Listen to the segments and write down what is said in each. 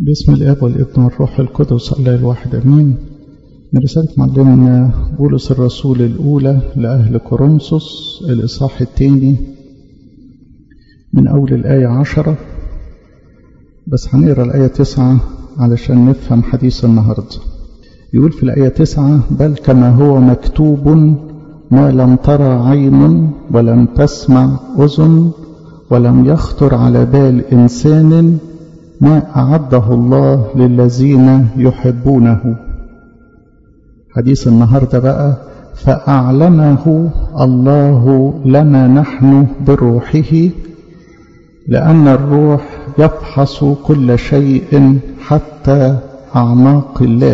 باسم الاب والابن والروح القدس الله الواحد امين. من رسالة معلمنا بولس الرسول الاولى لاهل كورنثوس الاصحاح الثاني من اول الايه 10، بس هنقرا الايه 9 علشان نفهم حديث النهارده. يقول في الايه 9: بل كما هو مكتوب: ما لم ترى عين ولم تسمع اذن ولم يخطر على بال انسان ما أعده الله للذين يحبونه. حديث النهاردة بقى: فأعلنه الله لنا نحن بروحه، لأن الروح يفحص كل شيء حتى أعماق الله،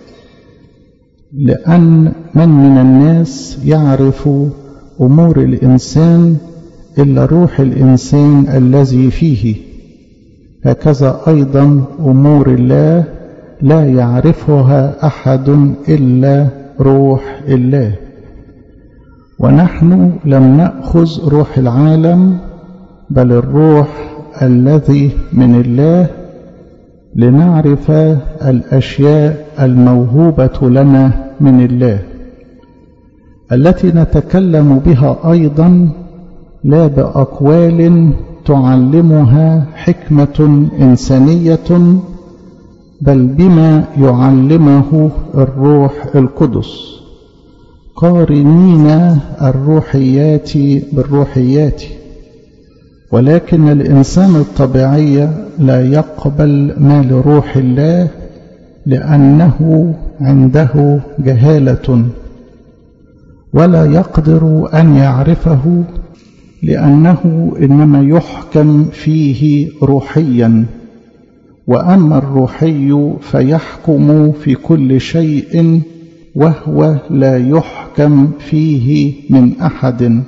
لأن من الناس يعرف أمور الإنسان إلا روح الإنسان الذي فيه، هكذا أيضا أمور الله لا يعرفها أحد إلا روح الله. ونحن لم نأخذ روح العالم بل الروح الذي من الله، لنعرف الأشياء الموهوبة لنا من الله، التي نتكلم بها أيضا لا بأقوال تعلمها حكمة إنسانية، بل بما يعلمه الروح القدس، قارنين الروحيات بالروحيات. ولكن الإنسان الطبيعي لا يقبل ما لروح الله، لأنه عنده جهالة، ولا يقدر أن يعرفه، لأنه إنما يحكم فيه روحيا. وأما الروحي فيحكم في كل شيء، وهو لا يحكم فيه من أحد،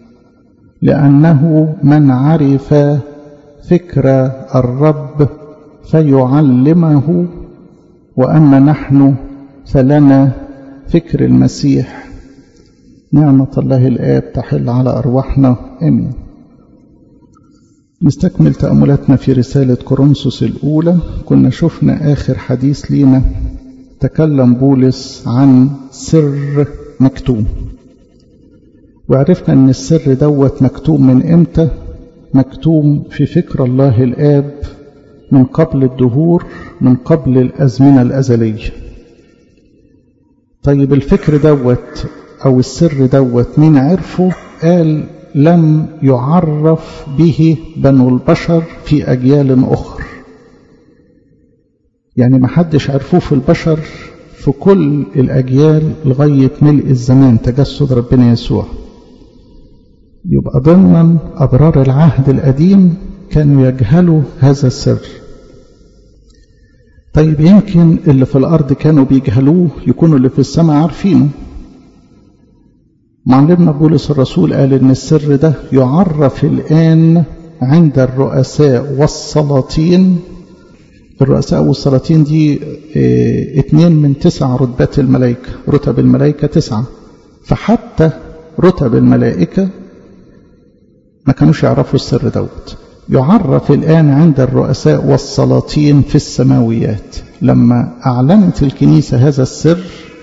لأنه من عرف فكر الرب فيعلمه. وأما نحن فلنا فكر المسيح. نعمة الله الآب تحل على أرواحنا آمين. نستكمل تأملاتنا في رسالة كورنثوس الأولى. كنا شفنا آخر حديث لينا تكلم بولس عن سر مكتوم، وعرفنا أن السر دوت مكتوم من إمتى؟ مكتوم في فكر الله الآب من قبل الدهور، من قبل الأزمنة الأزلية. طيب الفكر دوت أو السر دوت مين عرفه؟ قال: لم يعرف به بنو البشر في أجيال أخرى. يعني ما حدش عرفوه في البشر في كل الأجيال لغاية ملء الزمان تجسد ربنا يسوع. يبقى ضمن أبرار العهد القديم كانوا يجهلوا هذا السر. طيب يمكن اللي في الأرض كانوا بيجهلوه يكونوا اللي في السماء عارفينه. معلمنا بولس الرسول قال إن السر ده يعرف الآن عند الرؤساء والسلاطين. الرؤساء والسلاطين دي 2 من 9 رتبات الملائكة، رتب الملائكة 9، فحتى رتب الملائكة ما كانوش يعرفوا السر دوت. يعرف الآن عند الرؤساء والسلاطين في السماويات. لما أعلنت الكنيسة هذا السر،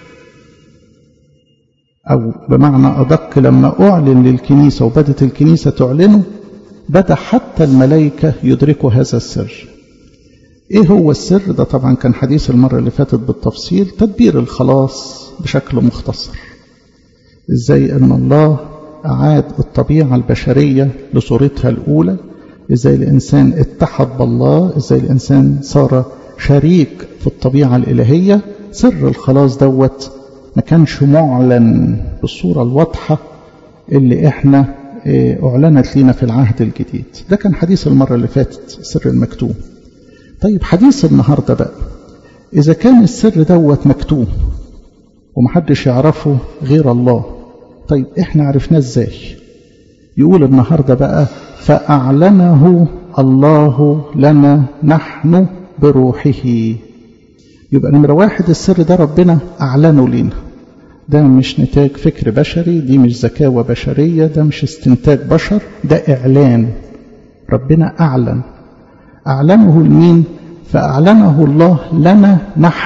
أو بمعنى أدق لما أعلن للكنيسة وبدت الكنيسة تعلنه، بدأ حتى الملائكة يدركوا هذا السر. إيه هو السر ده؟ طبعا كان حديث المرة اللي فاتت بالتفصيل، تدبير الخلاص بشكل مختصر. إزاي أن الله أعاد الطبيعة البشرية لصورتها الأولى، إزاي الإنسان اتحد بالله، إزاي الإنسان صار شريك في الطبيعة الإلهية. سر الخلاص دوت ما كانش معلن بالصورة الواضحة اللي احنا اعلنت لنا في العهد الجديد. ده كان حديث المرة اللي فاتت، سر المكتوم. طيب حديث النهاردة بقى: إذا كان السر دوت مكتوم ومحدش يعرفه غير الله، طيب احنا عرفناه ازاي؟ يقول النهاردة بقى: فأعلنه الله لنا نحن بروحه. يبقى نمرة 1 السر ده ربنا أعلنه لنا. ده مش نتاج فكر بشري، دي مش ذكاوة بشرية، ده مش استنتاج بشر، ده إعلان. ربنا أعلنه لمين؟ فأعلنه الله لنا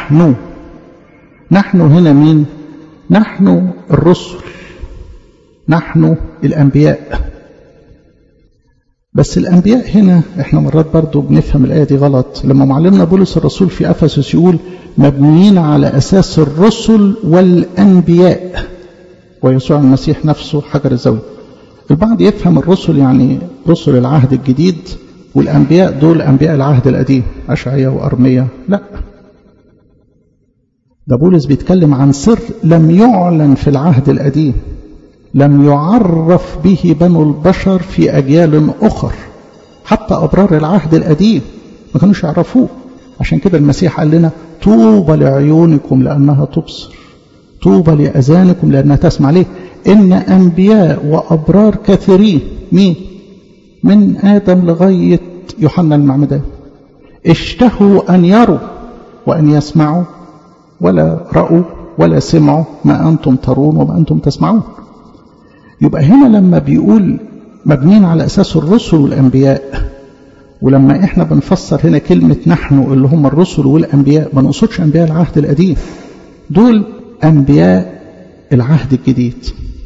نحن هنا مين؟ نحن الرسل، نحن الأنبياء. بس الأنبياء هنا احنا مرات برضو بنفهم الآية دي غلط. لما معلمنا بولس الرسول في أفسس يقول مبنيين على أساس الرسل والأنبياء ويسوع المسيح نفسه حجر الزاوية. البعض يفهم الرسل يعني رسل العهد الجديد، والأنبياء دول أنبياء العهد القديم، أشعياء وأرميا. لا، ده بولس بيتكلم عن سر لم يعلن في العهد القديم، لم يعرف به بنو البشر في أجيال أخر. حتى أبرار العهد القديم ما كانوش يعرفوه. عشان كده المسيح قال لنا طوبى لعيونكم لأنها تبصر، طوبى لأذانكم لأنها تسمع. ليه؟ إن أنبياء وأبرار كثيرين، مين؟ من آدم لغاية يوحنا المعمدان، اشتهوا أن يروا وأن يسمعوا ولا رأوا ولا سمعوا ما أنتم ترون وما أنتم تسمعون. يبقى هنا لما بيقول مبنين على أساس الرسل والأنبياء، ولما إحنا بنفسر هنا كلمة نحن اللي هم الرسل والأنبياء ما نقصدش أنبياء العهد القديم، دول أنبياء العهد الجديد.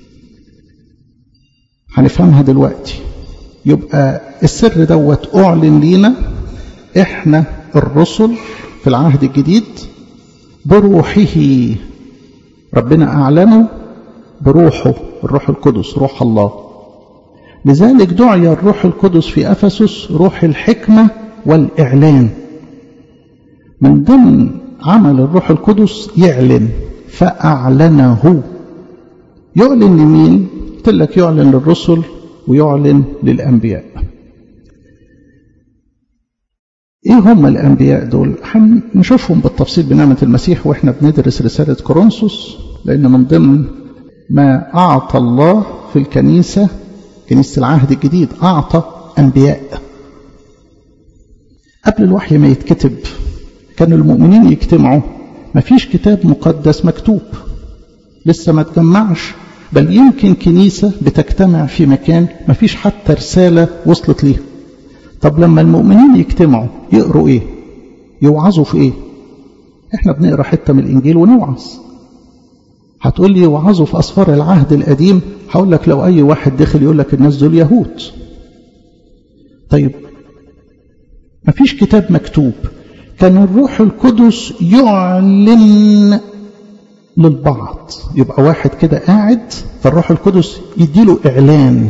هنفهمها دلوقتي. يبقى السر دوت أعلن لينا إحنا الرسل في العهد الجديد بروحه. ربنا أعلنه بروحه، الروح القدس، روح الله. لذلك دعي الروح القدس في أفسس روح الحكمة والإعلان. من ضمن عمل الروح القدس يعلن، فأعلنه. يعلن لمين؟ قلت لك يعلن للرسل ويعلن للأنبياء. ايه هم الأنبياء دول؟ هنشوفهم بالتفصيل بنعمة المسيح واحنا بندرس رسالة كورنثوس، لأن من ضمن ما أعطى الله في الكنيسة، كنيسة العهد الجديد، أعطى أنبياء. قبل الوحي ما يتكتب كان المؤمنين يجتمعوا، ما فيش كتاب مقدس مكتوب، لسه ما تجمعش، بل يمكن كنيسة بتجتمع في مكان ما فيش حتى رسالة وصلت ليها. طب لما المؤمنين يجتمعوا يقروا ايه؟ يوعظوا في ايه؟ احنا بنقرا حتة من الإنجيل ونوعظ. هتقول لي يوعظوا في أسفار العهد القديم، هقول لك لو أي واحد دخل يقول لك الناس دول يهود. طيب ما فيش كتاب مكتوب، كان الروح القدس يعلن للبعض. يبقى واحد كده قاعد فالروح القدس يديله إعلان،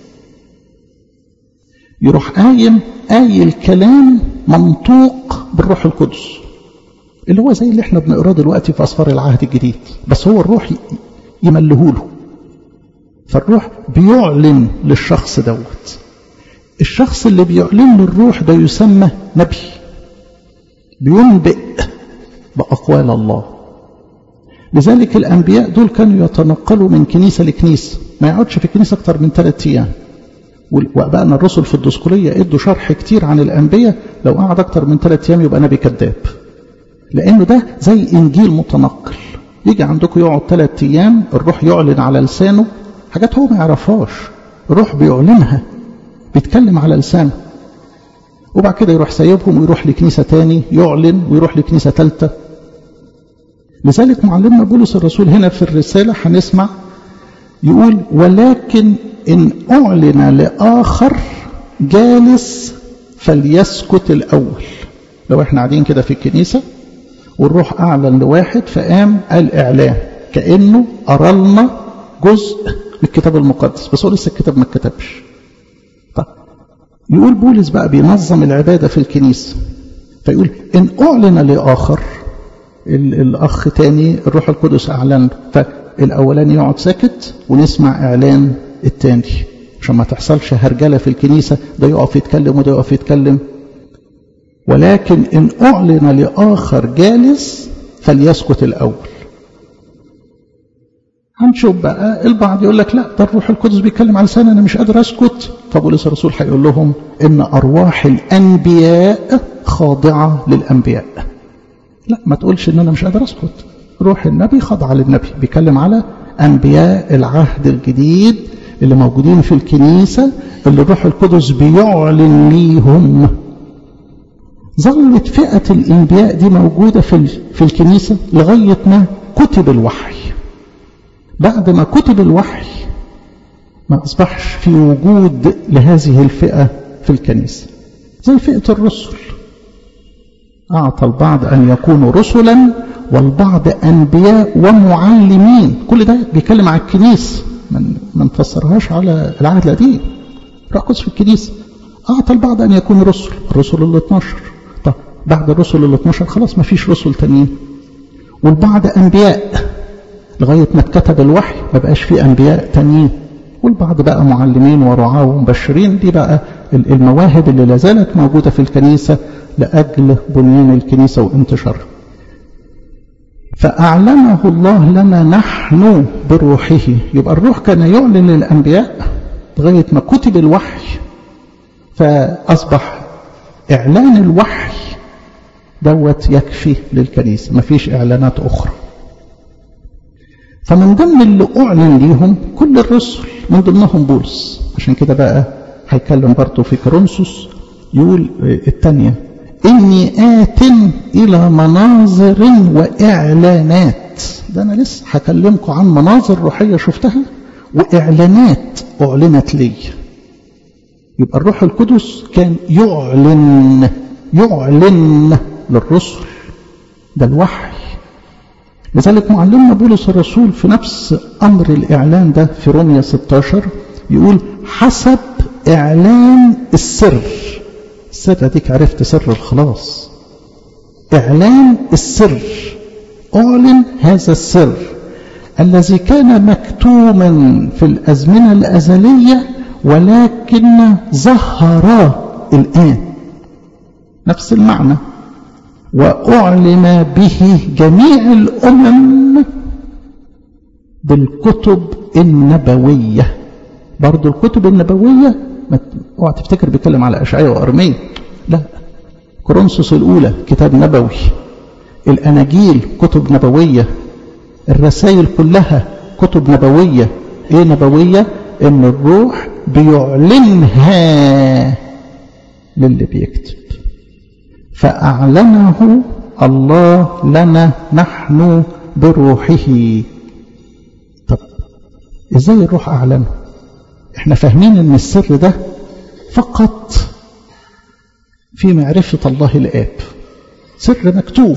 يروح قايل كلام منطوق بالروح القدس، اللي هو زي اللي احنا بنقراه دلوقتي في أسفار العهد الجديد، بس هو الروح يملهوله. فالروح بيعلن للشخص دوت. الشخص اللي بيعلن للروح ده يسمى نبي، بينبئ بأقوال الله. لذلك الأنبياء دول كانوا يتنقلوا من كنيسة لكنيسة، ما يقعدش في الكنيسة أكتر من 3 أيام. وأبائنا الرسل في الدسقلية ادوا شرح كتير عن الأنبياء، لو قعد أكتر من 3 أيام يبقى نبي كذاب، لأنه ده زي إنجيل متنقل. يجي عندكم يقعد 3 أيام، الروح يعلن على لسانه حاجات هو ما يعرفهاش، الروح بيعلنها، بيتكلم على لسانه، وبعد كده يروح سايبهم ويروح لكنيسة تاني يعلن، ويروح لكنيسة ثالثة. لذلك معلمنا بولس الرسول هنا في الرسالة هنسمع يقول ولكن إن أعلن لآخر جالس فليسكت الأول. لو احنا قاعدين كده في الكنيسة والروح أعلن لواحد فقام قال إعلان، كأنه أرلنا جزء من الكتاب المقدس، بس هو لسه الكتاب ما اتكتبش. طيب يقول بولس بقى بينظم العبادة في الكنيسة، فيقول إن أعلن لآخر، الأخ تاني الروح القدس أعلن، فالأولاني يقعد ساكت ونسمع إعلان التاني عشان ما تحصلش هرجلة في الكنيسة، ده يقف يتكلم وده يقف يتكلم. ولكن إن أعلن لآخر جالس فليسكت الأول. هنشوف بقى البعض يقول لك لا ده الروح القدس بيتكلم على لساني أنا مش قادر أسكت، فبولس الرسول هيقول لهم إن أرواح الأنبياء خاضعة للأنبياء. لا، ما تقولش إن أنا مش قادر أسكت، روح النبي خاضعة للنبي، بيتكلم على أنبياء العهد الجديد اللي موجودين في الكنيسة، اللي الروح القدس بيعلن ليهم. ظلت فئة الأنبياء دي موجودة في الكنيسة لغاية ما كتب الوحي. بعد ما كتب الوحي ما أصبحش في وجود لهذه الفئة في الكنيسة. زي فئة الرسل، أعطى البعض أن يكونوا رسلا والبعض أنبياء ومعلمين. كل ده بيتكلم على الكنيسة، ما نفسرهاش على العهد القديم. ركز في الكنيسة. أعطى البعض أن يكون رسل، الرسل 12. طب بعد الرسل 12 خلاص ما فيش رسل تانيين. والبعض أنبياء لغاية ما اتكتب الوحي ما بقاش فيه أنبياء تانيين. والبعض بقى معلمين ورعاة ومبشرين. دي بقى المواهب اللي لازالت موجودة في الكنيسة لأجل بنيان الكنيسة وانتشارها. فأعلنه الله لنا نحن بروحه. يبقى الروح كان يعلن للأنبياء لغاية ما كتب الوحي، فأصبح إعلان الوحي دوت يكفي للكنيسة، ما فيش إعلانات أخرى. فمن ضمن اللي أعلن ليهم كل الرسل، من ضمنهم بولس. عشان كده بقى هيكلم برضه في كورنثوس يقول الثانية: إني آت إلى مناظر وإعلانات. ده أنا لسه هكلمكم عن مناظر روحية شفتها وإعلانات أعلنت لي. يبقى الروح القدس كان يعلن للرسل، ده الوحي. لذلك معلمنا بولس الرسول في نفس أمر الإعلان ده في رومية 16 يقول: حسب إعلان السر. السر ديك عرفت سر الخلاص، إعلان السر. أعلن هذا السر الذي كان مكتوما في الأزمنة الأزلية ولكن ظهر الآن. نفس المعنى. وأعلم به جميع الأمم بالكتب النبوية. برضو الكتب النبوية اوعى تفتكر بيتكلم على أشعياء وأرميا، لا. كورنثوس الأولى كتاب نبوي، الأناجيل كتب نبوية، الرسائل كلها كتب نبوية. ايه نبوية؟ ان الروح بيعلنها للي بيكتب. فأعلنه الله لنا نحن بروحه. طب ازاي الروح أعلنه؟ احنا فاهمين ان السر ده فقط في معرفة الله الآب، سر مكتوب.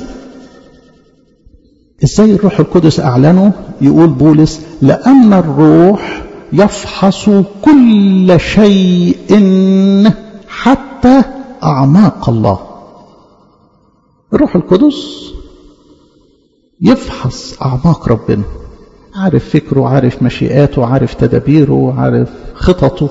ازاي الروح القدس أعلنه؟ يقول بولس: لأن الروح يفحص كل شيء حتى أعماق الله. الروح القدس يفحص أعماق ربنا، عارف فكره، عارف مشيئاته، عارف تدابيره، عارف خططه.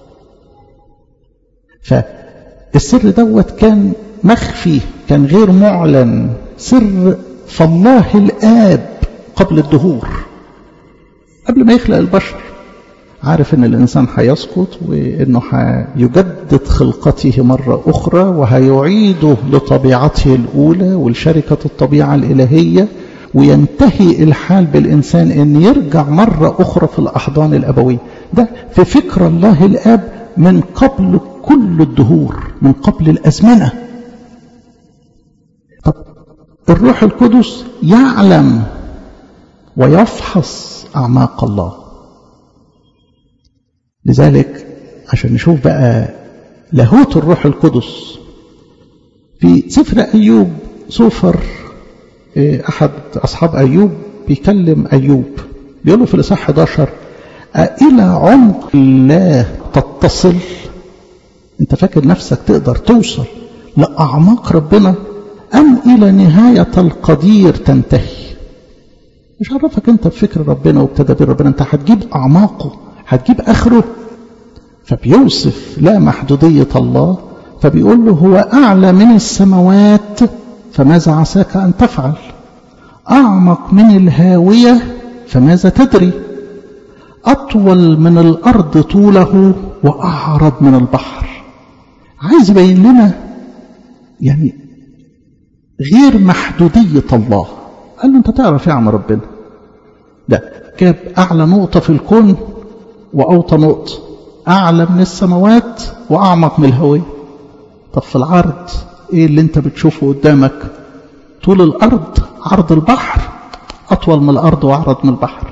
فالسر دوت كان مخفي، كان غير معلن، سر فالله الآب قبل الدهور، قبل ما يخلق البشر. عارف ان الانسان هيسقط وانه هيجدد خلقته مرة اخرى وهيعيده لطبيعته الاولى ولشركة الطبيعة الالهية، وينتهي الحال بالانسان ان يرجع مرة اخرى في الاحضان الابوية. ده في فكر الله الاب من قبل كل الدهور، من قبل الازمنة. طب الروح القدس يعلم ويفحص اعماق الله. لذلك عشان نشوف بقى لاهوت الروح القدس في سفر أيوب، صوفر أحد أصحاب أيوب بيكلم أيوب، بيقول له في الإصحاح 11: إلى عمق الله تتصل؟ أنت فاكر نفسك تقدر توصل لأعماق ربنا أم إلى نهاية القدير تنتهي؟ مش عرفك أنت بفكر ربنا وبتدابير ربنا، أنت هتجيب أعماقه، هتجيب آخره. فبيوصف لا محدودية الله، فبيقول له: هو أعلى من السماوات فماذا عساك أن تفعل؟ أعمق من الهاوية فماذا تدري؟ أطول من الأرض طوله وأعرض من البحر. عايز يبين لنا يعني غير محدودية الله. قال له: أنت تعرف يا عم ربنا. لا، جاب أعلى نقطة في الكون وأوطى نقطة، أعلى من السماوات وأعمق من الهوية. طب في العرض ايه اللي انت بتشوفه قدامك؟ طول الارض عرض البحر اطول من الارض واعرض من البحر.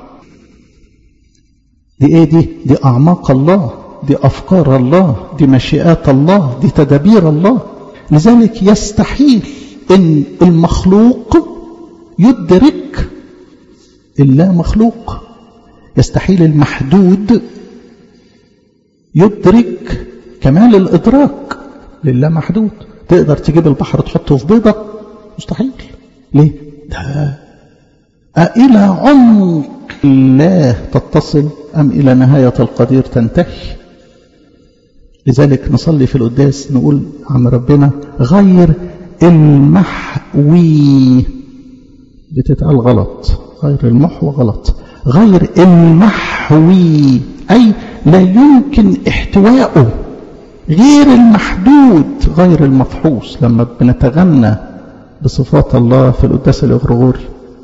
دي ايه دي اعماق الله، دي افكار الله، دي مشيئات الله، دي تدابير الله. لذلك يستحيل ان المخلوق يدرك اللا مخلوق، يستحيل المحدود يدرك كمال الادراك لله محدود. تقدر تجيب البحر تحطه في بيضة؟ مستحيل. ليه؟ ده إلى عمق الله تتصل أم إلى نهاية القدير تنتهي؟ لذلك نصلي في القداس نقول عن ربنا غير المحوي. بتتقال غلط، غير المحوى غلط، غير المحوي أي لا يمكن احتواءه، غير المحدود، غير المفحوص. لما بنتغنى بصفات الله في القداس الإغريغوري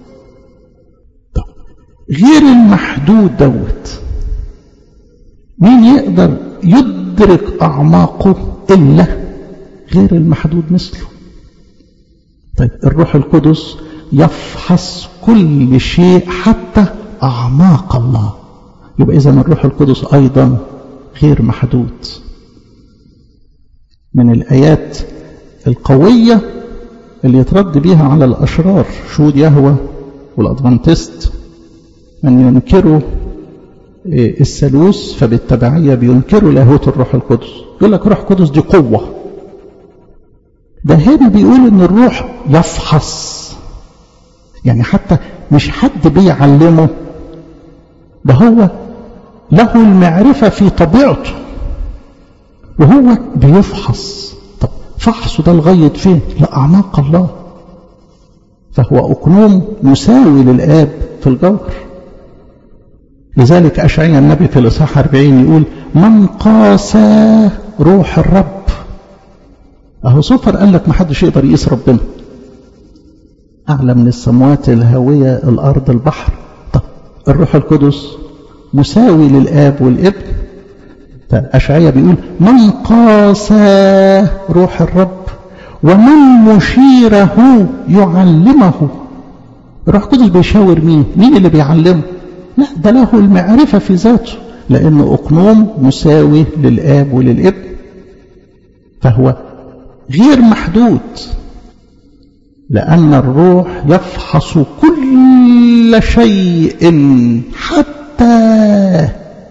غير المحدود دوت، مين يقدر يدرك أعماقه إلا غير المحدود مثله؟ طيب الروح القدس يفحص كل شيء حتى أعماق الله. يبقى إذن الروح القدس أيضا غير محدود. من الآيات القوية اللي يترد بيها على الأشرار شهود يهوه والأدفانتست من ينكروا الثالوث، فبالتبعية بينكروا لاهوت الروح القدس. يقول لك روح القدس دي قوة. ده هنا بيقول ان الروح يفحص، يعني حتى مش حد بيعلمه، ده هو له المعرفة في طبيعته وهو بيفحص. طب فحصه ده لغاية فين؟ لأعماق الله. فهو أقنوم مساوي للآب في الجوهر. لذلك أشعياء النبي في الإصحاح 40 يقول من قاسى روح الرب. أهو صفر قال لك ما حدش يقدر يقيس ربنا، أعلى من السماوات الهاوية الأرض البحر. طب الروح القدس مساوي للآب والابن. أشعياء بيقول من قاسى روح الرب ومن مشيره يعلمه. الروح القدس بيشاور مين؟ مين اللي بيعلمه؟ لا، ده له المعرفة في ذاته، لأنه أقنوم مساوي للآب وللابن، فهو غير محدود. لأن الروح يفحص كل شيء حتى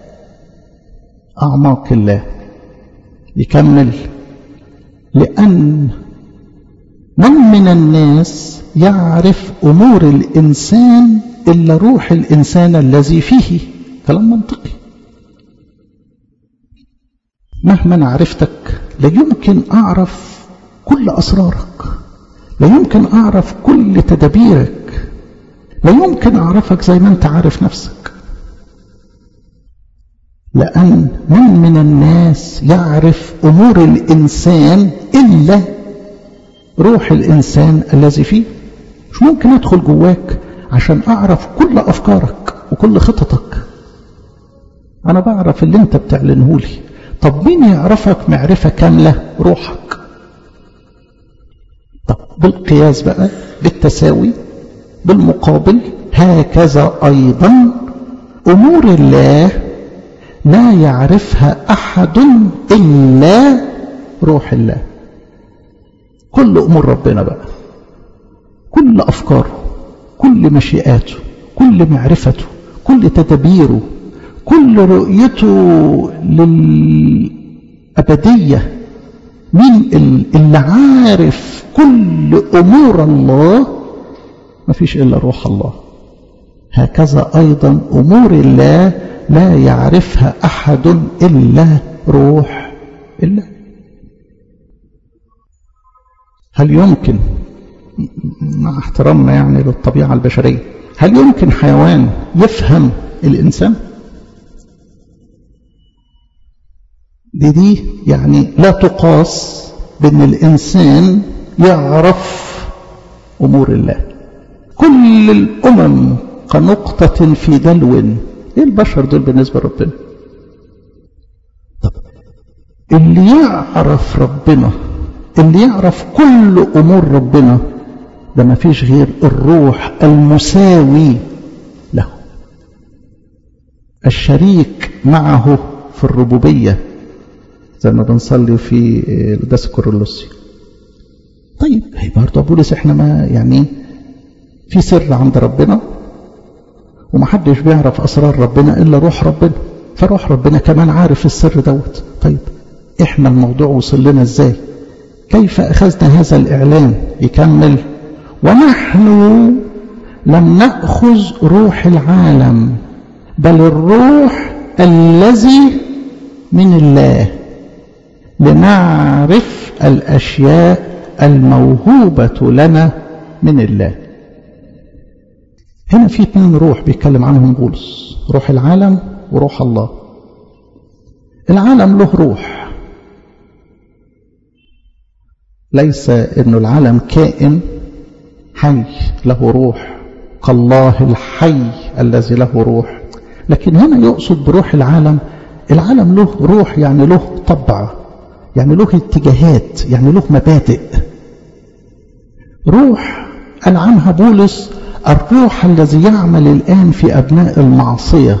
أعماق الله. يكمل لأن من الناس يعرف أمور الإنسان إلا روح الإنسان الذي فيه. كلام منطقي. مهما عرفتك لا يمكن أعرف كل أسرارك، لا يمكن أعرف كل تدابيرك، لا يمكن أعرفك زي ما أنت عارف نفسك. لأن من الناس يعرف أمور الإنسان إلا روح الإنسان الذي فيه. مش ممكن أدخل جواك عشان أعرف كل أفكارك وكل خططك. أنا بعرف اللي أنت بتعلنه لي. طب مين يعرفك معرفة كاملة؟ روحك. طب بالقياس بقى، بالتساوي، بالمقابل، هكذا أيضا أمور الله لا يعرفها أحد إلا روح الله. كل أمور ربنا بقى، كل أفكاره، كل مشيئاته، كل معرفته، كل تدبيره، كل رؤيته للأبدية. مين اللي عارف كل أمور الله؟ ما فيش إلا روح الله. هكذا أيضا أمور الله لا يعرفها أحد إلا روح الله. هل يمكن، مع احترامنا يعني للطبيعة البشرية، هل يمكن حيوان يفهم الإنسان؟ دي يعني لا تقاس بأن الإنسان يعرف أمور الله. كل الأمم كنقطة في دلو. إيه البشر دول بالنسبة لربنا؟ طب اللي يعرف ربنا اللي يعرف كل أمور ربنا ده ما فيش غير الروح المساوي له، الشريك معه في الربوبية، زي ما بنصلي في القداس الكورولوسي. طيب برضه بولس احنا ما يعني في سر عند ربنا ومحدش بيعرف أسرار ربنا إلا روح ربنا، فروح ربنا كمان عارف السر دوت. طيب احنا الموضوع وصل لنا ازاي؟ كيف أخذنا هذا الإعلان؟ يكمل: ونحن لم نأخذ روح العالم بل الروح الذي من الله لنعرف الأشياء الموهوبة لنا من الله. هنا في 2 روح بيتكلم عنهم بولس، روح العالم وروح الله. العالم له روح، ليس إنه العالم كائن حي له روح كالله الحي الذي له روح، لكن هنا يقصد بروح العالم له روح، يعني له طبع، يعني له اتجاهات، يعني له مبادئ. روح قال عنها بولس الروح الذي يعمل الآن في أبناء المعصية.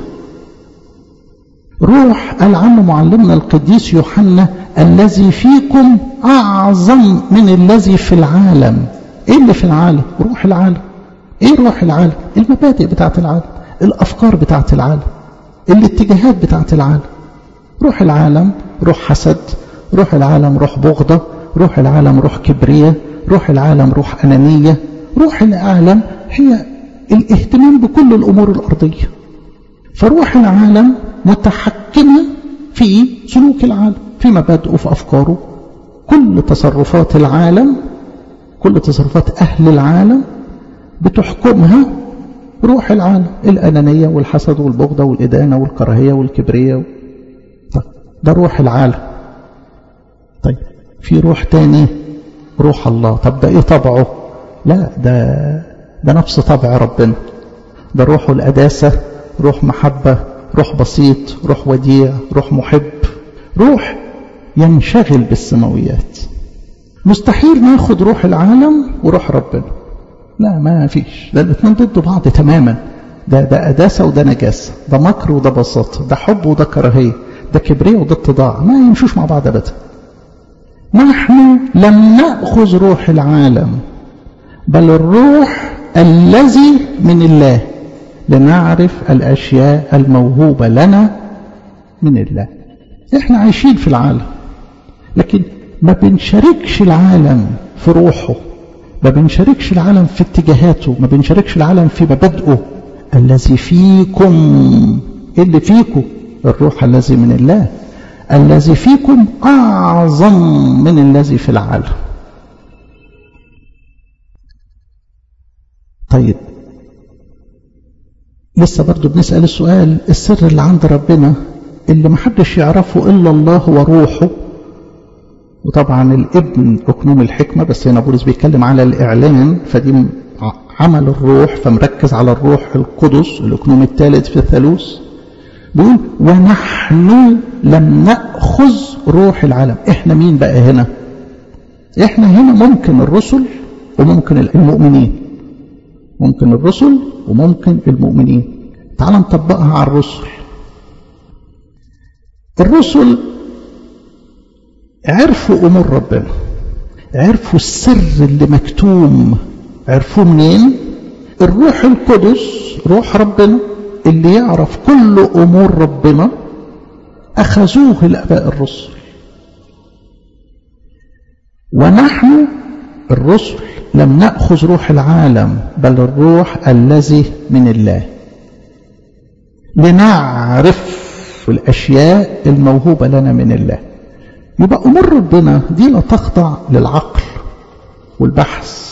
روح قال عنه معلمنا القديس يوحنا الذي فيكم أعظم من الذي في العالم. إيه اللي في العالم؟ روح العالم. إيه روح العالم؟ المبادئ بتاعت العالم، الأفكار بتاعت العالم، الاتجاهات بتاعت العالم. روح العالم روح حسد، روح العالم روح بغضة، روح العالم روح كبرية، روح العالم روح أنانية. روح العالم هي الاهتمام بكل الأمور الأرضية. فروح العالم متحكمة في سلوك العالم، في مبادئه، في أفكاره. كل تصرفات العالم، كل تصرفات أهل العالم بتحكمها روح العالم، الأنانية والحسد والبغضة والإدانة والكراهية والكبرية. ده روح العالم. طيب في روح تاني روح الله. طب ده ايه طبعه؟ لا ده نفس طبع ربنا. ده روح القداسة، روح محبة، روح بسيط، روح وديع، روح محب، روح ينشغل بالسماويات. مستحيل ناخد روح العالم وروح ربنا، لا ما فيش، ده الاثنين ضد بعض تماما. ده قداسة وده نجاسة، ده مكر وده بساطة، ده حب وده كراهية، ده كبرية وده اتضاع، ما يمشوش مع بعض أبدا. نحن لم نأخذ روح العالم بل الروح الذي من الله لنعرف الأشياء الموهوبة لنا من الله. احنا عايشين في العالم، لكن ما بنشاركش العالم في روحه، ما بنشاركش العالم في اتجاهاته، ما بنشاركش العالم في مبادئه. الذي فيكم، اللي فيكم الروح الذي من الله، الذي فيكم أعظم من الذي في العالم. طيب لسه برضو بنسأل السؤال، السر اللي عند ربنا اللي محدش يعرفه إلا الله وروحه. وطبعا الابن أكنوم الحكمة، بس هنا بولس بيتكلم على الإعلان، فدي عمل الروح، فمركز على الروح القدس الأكنوم الثالث في الثالوث. بيقول ونحن لم نأخذ روح العالم. احنا مين بقى هنا؟ احنا هنا ممكن الرسل وممكن المؤمنين، ممكن الرسل وممكن المؤمنين. تعال نطبقها على الرسل. الرسل عرفوا أمور ربنا، عرفوا السر اللي مكتوم. عرفوه منين؟ الروح القدس روح ربنا اللي يعرف كل أمور ربنا أخذوه الآباء الرسل. ونحن الرسل لم نأخذ روح العالم بل الروح الذي من الله لنعرف الأشياء الموهوبة لنا من الله. يبقى أمور ربنا دي لا تخضع للعقل والبحث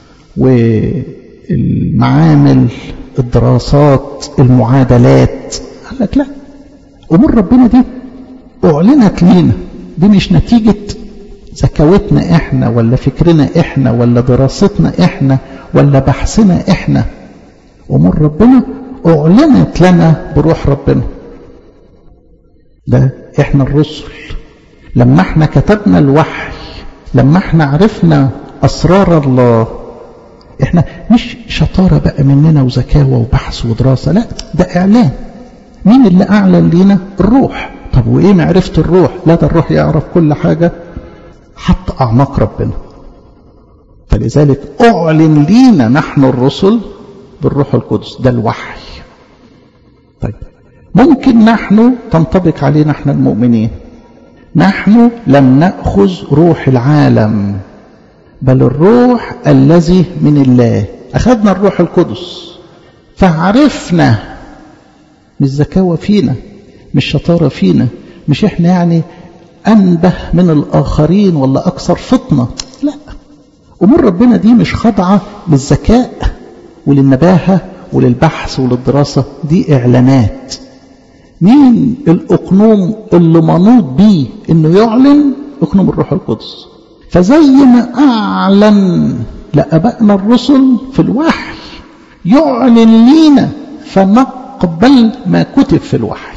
والمعامل، الدراسات، المعادلات. قال لك لا، أمور ربنا دي أعلنت لينا، دي مش نتيجة ذكاوتنا إحنا ولا فكرنا إحنا ولا دراستنا إحنا ولا بحثنا إحنا. أمور ربنا أعلنت لنا بروح ربنا. ده إحنا الرسل لما إحنا كتبنا الوحي لما احنا عرفنا أسرار الله، احنا مش شطارة بقى مننا وذكاوة وبحث ودراسة، لا، ده إعلان. مين اللي أعلن لينا؟ الروح. طب وإيه معرفة الروح؟ لا، ده الروح يعرف كل حاجة حتى أعماق ربنا. فلذلك أعلن لينا نحن الرسل بالروح القدس، ده الوحي. طيب ممكن نحن تنطبق علينا احنا المؤمنين، نحن لم نأخذ روح العالم بل الروح الذي من الله. أخذنا الروح القدس فعرفنا، مش ذكاوة فينا، مش شطارة فينا، مش احنا يعني أنبه من الآخرين ولا أكثر فطنة، لا. أمور ربنا دي مش خاضعة للذكاء وللنباهة وللبحث وللدراسة، دي إعلانات. مين الأقنوم اللي منوط بيه إنه يعلن؟ أقنوم الروح القدس. فزي ما أعلن لأبائنا الرسل في الوحي، يعلن لينا فنقبل ما كتب في الوحي.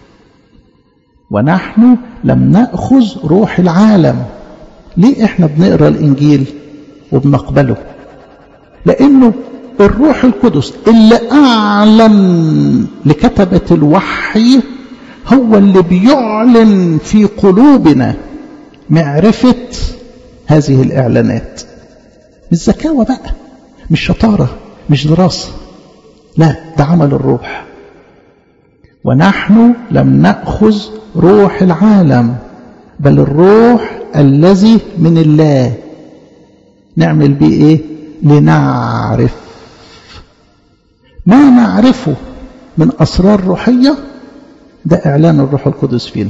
ونحن لم نأخذ روح العالم. ليه احنا بنقرأ الإنجيل وبنقبله؟ لأنه الروح القدس اللي أعلن لكتبة الوحي هو اللي بيعلن في قلوبنا معرفة هذه الإعلانات. مش ذكاوة بقى، مش شطارة، مش دراسة، لا، ده عمل الروح. ونحن لم نأخذ روح العالم بل الروح الذي من الله. نعمل بيه ايه؟ لنعرف ما نعرفه من أسرار روحية، ده إعلان الروح القدس فينا.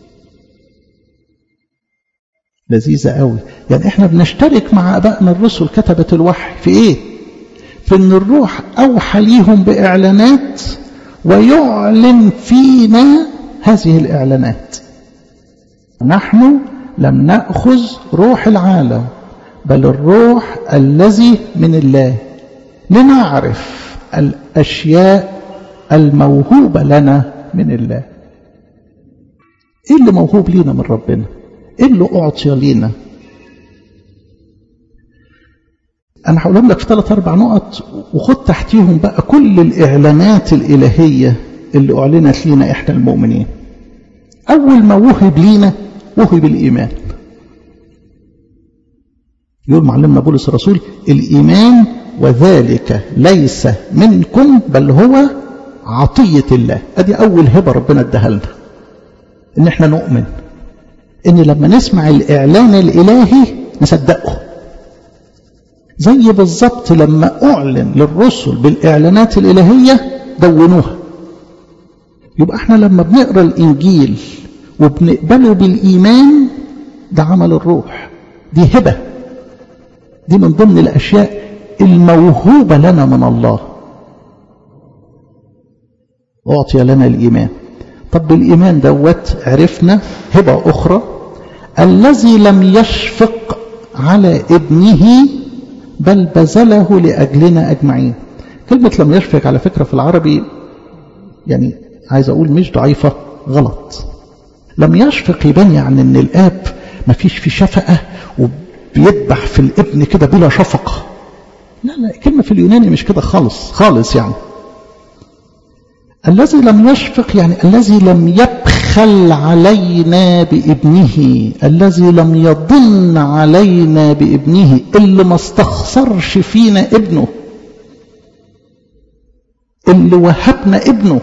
لذيذة قوي. يعني احنا بنشترك مع أبائنا الرسل كتبة الوحي في ايه؟ في ان الروح أوحى ليهم بإعلانات ويعلن فينا هذه الإعلانات. نحن لم نأخذ روح العالم بل الروح الذي من الله لنعرف الأشياء الموهوبة لنا من الله. إيه اللي موهوب لنا من ربنا؟ إيه اللي أعطي لنا؟ أنا هقولهم لك في 3-4 نقط، وخد تحتيهم بقى كل الإعلانات الإلهية اللي أعلنت لنا إحنا المؤمنين. أول ما وهب لنا وهب الإيمان. يقول معلمنا بولس الرسول: الإيمان وذلك ليس منكم بل هو عطية الله. أدي أول هبة ربنا اداها لنا، إن إحنا نؤمن، إن لما نسمع الإعلان الإلهي نصدقه. زي بالضبط لما أعلن للرسل بالإعلانات الإلهية دونوها. يبقى إحنا لما بنقرأ الإنجيل وبنقبله بالإيمان، ده عمل الروح، دي هبة، دي من ضمن الأشياء الموهوبة لنا من الله. أعطي لنا الإيمان. طب بالإيمان دوت عرفنا هبة أخرى: الذي لم يشفق على ابنه بل بذله لأجلنا أجمعين. كلمة لم يشفق على فكرة في العربي يعني عايز أقول مش ضعيفة، غلط. لم يشفق يبان يعني أن الآب ما فيش في شفقة وبيذبح في الابن كده بلا شفقة. لا لا، كلمة في اليوناني مش كده خالص خالص. يعني الذي لم يشفق يعني الذي لم يبخل علينا بابنه، الذي لم يضن علينا بابنه، اللي ما استخسرش فينا ابنه، اللي وهبنا ابنه،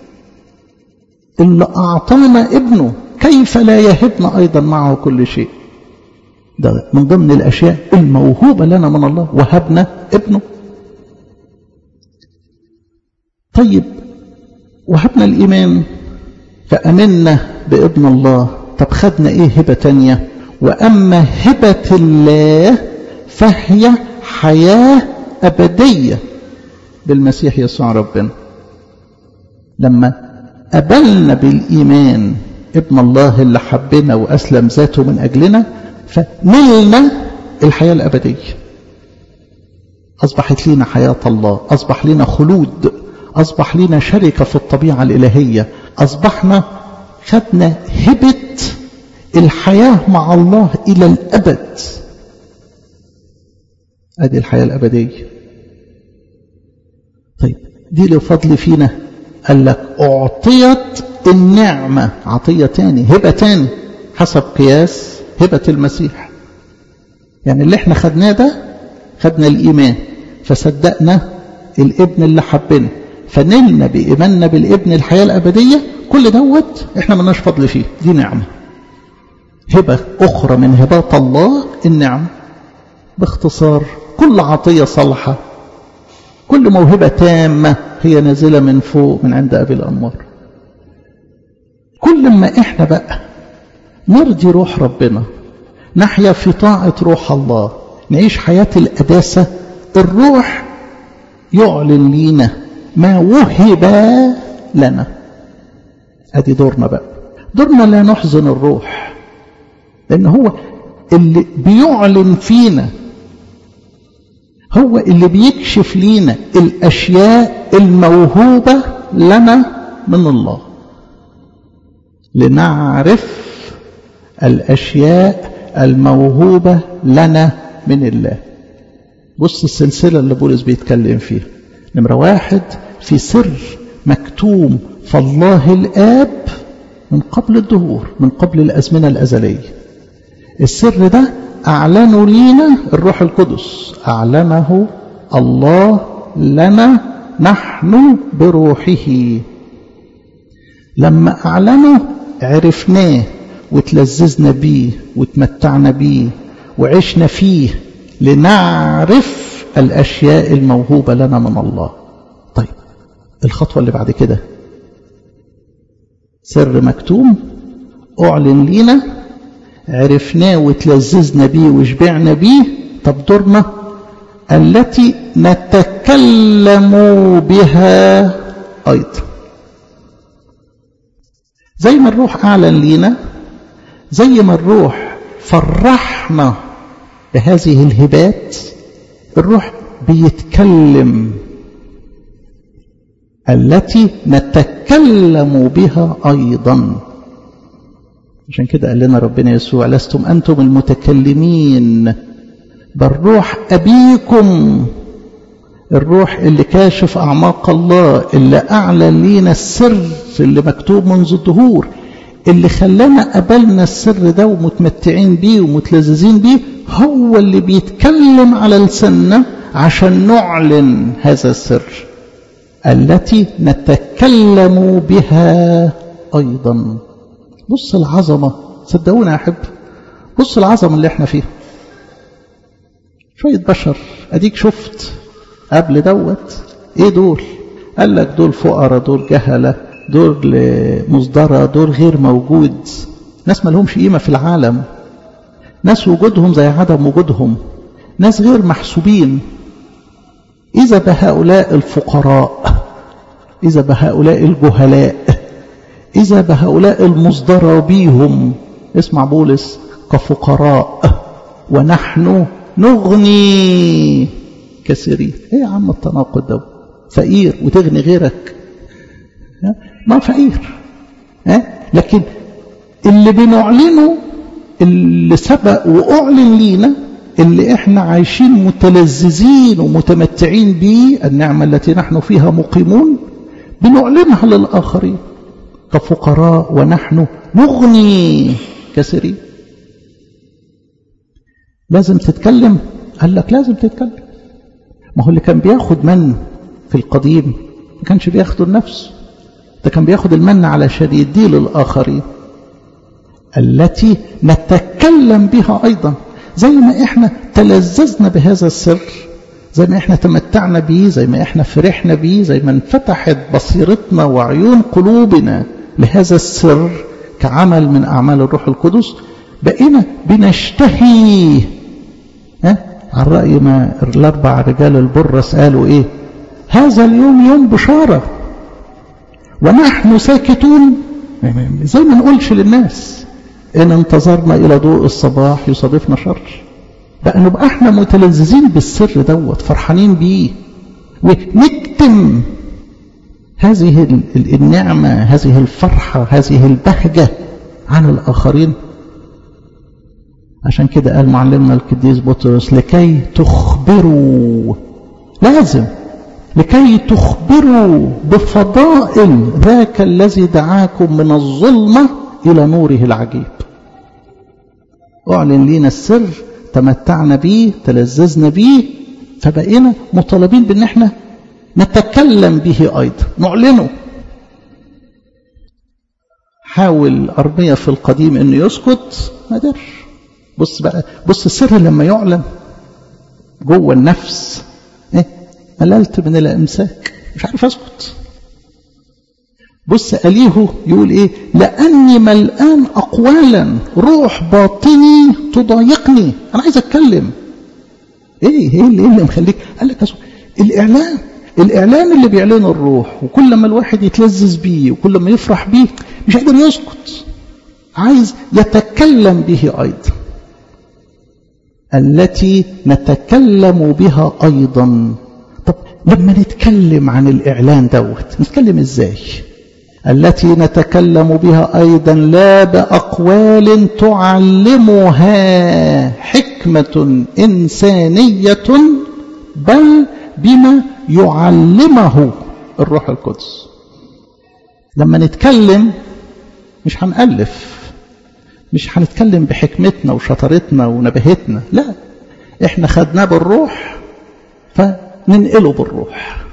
اللي أعطانا ابنه، كيف لا يهبنا أيضا معه كل شيء. ده من ضمن الأشياء الموهوبة لنا من الله، وهبنا ابنه. طيب وهبنا الإيمان فأمنا بابن الله. طب خدنا إيه هبة تانية؟ وأما هبة الله فهي حياة أبدية بالمسيح يسوع ربنا. لما قبلنا بالإيمان ابن الله اللي حبنا وأسلم ذاته من أجلنا، فنلنا الحياة الأبدية. أصبحت لنا حياة الله، أصبح لنا خلود، أصبح لنا شركة في الطبيعة الإلهية، أصبحنا خدنا هبة الحياة مع الله إلى الأبد. أدي الحياة الأبدية. طيب دي لفضل فينا، قال لك أعطيت النعمة، عطية تاني، هبة تاني حسب قياس هبة المسيح. يعني اللي احنا خدناه ده، خدنا الإيمان فصدقنا الابن اللي حبنا، فنلنا بإيماننا بالابن الحياة الأبدية. كل دوت احنا ملناش فضل فيه، دي نعمة، هبة أخرى من هبات الله النعمة. باختصار كل عطية صالحة، كل موهبة تامة هي نازلة من فوق من عند أبي الأنوار. كل ما احنا بقى نرضي روح ربنا، نحيا في طاعة روح الله، نعيش حياة القداسة، الروح يعلن لينا ما وهب لنا. ادي دورنا بقى، دورنا لا نحزن الروح، لأن هو اللي بيعلن فينا، هو اللي بيكشف لينا الأشياء الموهوبة لنا من الله، لنعرف الأشياء الموهوبة لنا من الله. بص السلسلة اللي بولس بيتكلم فيها. نمرة 1، في سر مكتوم فالله الآب من قبل الدهور، من قبل الأزمنة الأزلية. السر ده أعلنه لينا الروح القدس، أعلنه الله لنا نحن بروحه. لما أعلنه عرفناه وتلذذنا بيه وتمتعنا بيه وعشنا فيه، لنعرف الأشياء الموهوبة لنا من الله. طيب الخطوة اللي بعد كده، سر مكتوم أعلن لينا، عرفناه وتلذذنا بيه وشبعنا بيه. طب دورنا التي نتكلم بها أيضا. زي ما الروح أعلن لينا، زي ما الروح فرحنا بهذه الهبات، الروح بيتكلم التي نتكلم بها أيضا. عشان كده قال لنا ربنا يسوع: لستم أنتم المتكلمين بل روح أبيكم. الروح اللي كاشف أعماق الله، اللي أعلن لينا السر اللي مكتوب منذ الدهور، اللي خلانا قبلنا السر ده ومتمتعين بيه ومتلذذين بيه، هو اللي بيتكلم على لساننا عشان نعلن هذا السر التي نتكلم بها أيضا. بص العظمة، صدقونا يا أحب، بص العظمة اللي احنا فيها. شوية بشر أديك شفت قبل دوت ايه دول؟ قال لك دول فقراء، دول جهلة، دول مصدرة، دول غير موجود، ناس ما لهمش قيمة في العالم، ناس وجودهم زي عدم وجودهم، ناس غير محسوبين. إذا بهؤلاء الفقراء، إذا بهؤلاء الجهلاء، إذا بهؤلاء المصدر بيهم، اسمع بولس: كفقراء ونحن نغني كثيرين. ايه يا عم التناقض ده؟ فقير وتغني غيرك؟ ما فقير، لكن اللي بنعلنه، اللي سبق وأعلن لينا، اللي احنا عايشين متلذذين ومتمتعين به، النعمة التي نحن فيها مقيمون، بنعلنها للآخرين. كفقراء ونحن نغني كثيرين. لازم تتكلم؟ قال لك لازم تتكلم. ما هو اللي كان بياخد من في القديم ما كانش بياخده لنفسه، ده كان بياخد المن علشان يديه للآخرين. التي نتكلم بها أيضا، زي ما احنا تلذذنا بهذا السر، زي ما احنا تمتعنا به، زي ما احنا فرحنا به، زي ما انفتحت بصيرتنا وعيون قلوبنا لهذا السر كعمل من أعمال الروح القدس، بقينا بنشتهي. على رأي ما الأربع رجال البرص قالوا ايه: هذا اليوم يوم بشارة ونحن ساكتون. زي ما نقولش للناس: إن انتظرنا إلى ضوء الصباح يصادفنا شر. بقى نبقى احنا متلذذين بالسر دوت، فرحانين بيه، ونكتم هذه النعمة، هذه الفرحة، هذه البهجة عن الآخرين. عشان كده قال معلمنا القديس بطرس لكي تخبروا، لازم لكي تخبروا بفضائل ذاك الذي دعاكم من الظلمة إلى نوره العجيب. أعلن لنا السر، تمتعنا به، تلذذنا به، فبقينا مطالبين بأن احنا نتكلم به أيضا، نعلنه. حاول أرميا في القديم أنه يسكت، ما قدرش. بص بقى، بص السر لما يعلن جوه النفس، مللت من الإمساك، مش عارف أسكت. بص أليهو يقول إيه؟ لأني ملآن أقوالا، روح باطني تضايقني، أنا عايز أتكلم. إيه اللي مخليك؟ قال لك الإعلان اللي بيعلنه الروح، وكل ما الواحد يتلذذ بيه وكل ما يفرح بيه مش قادر يسكت، عايز يتكلم به أيضا. التي نتكلم بها أيضا. طب لما نتكلم عن الإعلان دوت نتكلم إزاي؟ التي نتكلم بها أيضا لا بأقوال تعلمها حكمة إنسانية، بل بما يعلمه الروح القدس. لما نتكلم مش هنألف، مش هنتكلم بحكمتنا وشطارتنا ونبهتنا، لا، احنا خدناه بالروح فننقله بالروح.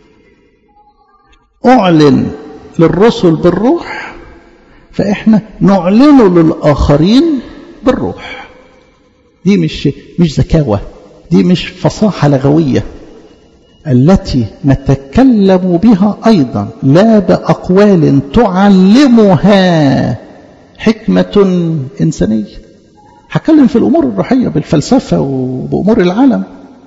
أعلن للرسل بالروح، فإحنا نعلنه للآخرين بالروح. دي مش ذكاوة، دي مش فصاحة لغوية. التي نتكلم بها أيضا لا بأقوال تعلمها حكمة إنسانية. هتكلم في الأمور الروحية بالفلسفة وبأمور العالم.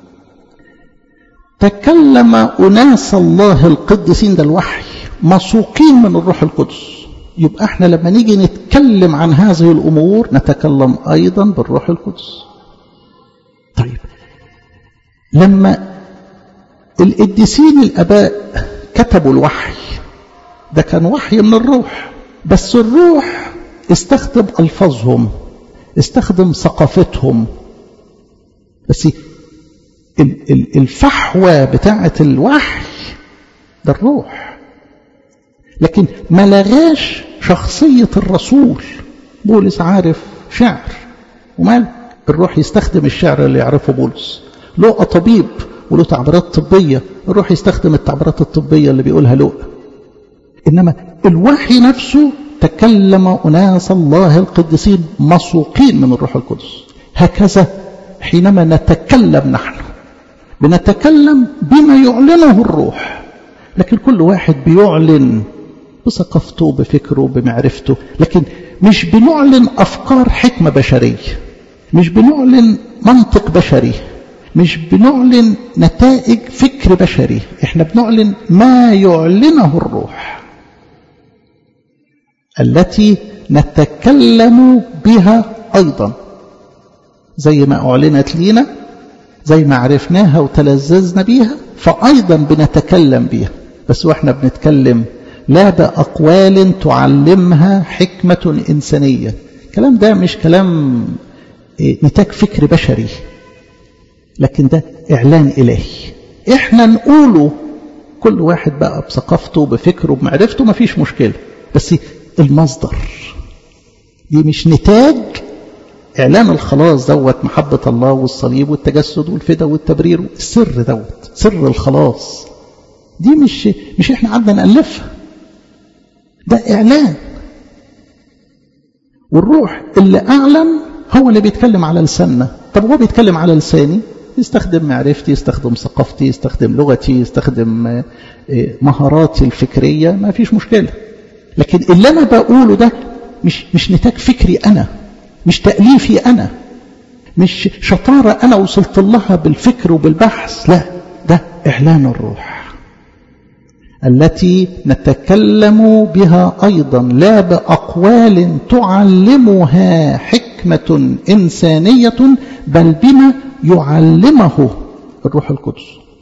تكلم أناس الله القديسين، ده الوحي، مسوقين من الروح القدس. يبقى احنا لما نيجي نتكلم عن هذه الأمور نتكلم أيضا بالروح القدس. طيب لما القديسين الآباء كتبوا الوحي، ده كان وحي من الروح، بس الروح استخدم ألفاظهم، استخدم ثقافتهم، بس الفحوى بتاعة الوحي ده الروح. لكن ما لغاش شخصية الرسول. بولس عارف شعر ومال، الروح يستخدم الشعر اللي يعرفه بولس. لقى طبيب وله تعبيرات طبية، الروح يستخدم التعبيرات الطبية اللي بيقولها لقى. إنما الوحي نفسه تكلم أناس الله القديسين مسوقين من الروح القدس. هكذا حينما نتكلم نحن بنتكلم بما يعلنه الروح، لكن كل واحد بيعلن بثقافته بفكره بمعرفته، لكن مش بنعلن أفكار حكمة بشرية، مش بنعلن منطق بشري، مش بنعلن نتائج فكر بشري، احنا بنعلن ما يعلنه الروح. التي نتكلم بها أيضا، زي ما أعلنت لينا، زي ما عرفناها وتلذذنا بيها، فأيضا بنتكلم بيها. بس وإحنا بنتكلم لا بأقوال تعلمها حكمة إنسانية. الكلام ده مش كلام نتاج فكر بشري، لكن ده إعلان إلهي. إحنا نقوله كل واحد بقى بثقافته بفكره بمعرفته، ما فيش مشكلة، بس المصدر دي مش نتاج إعلان الخلاص دوت، محبة الله والصليب والتجسد والفداء والتبرير، السر دوت سر الخلاص، دي مش إحنا قعدنا نألفها، ده إعلان. والروح اللي أعلن هو اللي بيتكلم على لساننا. طب هو بيتكلم على لساني، يستخدم معرفتي، يستخدم ثقافتي، يستخدم لغتي، يستخدم مهاراتي الفكرية، ما فيش مشكلة. لكن اللي أنا بقوله ده مش نتاج فكري أنا، مش تأليفي أنا، مش شطارة أنا وصلت لها بالفكر وبالبحث، لا، ده إعلان الروح. التي نتكلم بها أيضا لا بأقوال تعلمها حكمة إنسانية، بل بما يعلمه الروح القدس.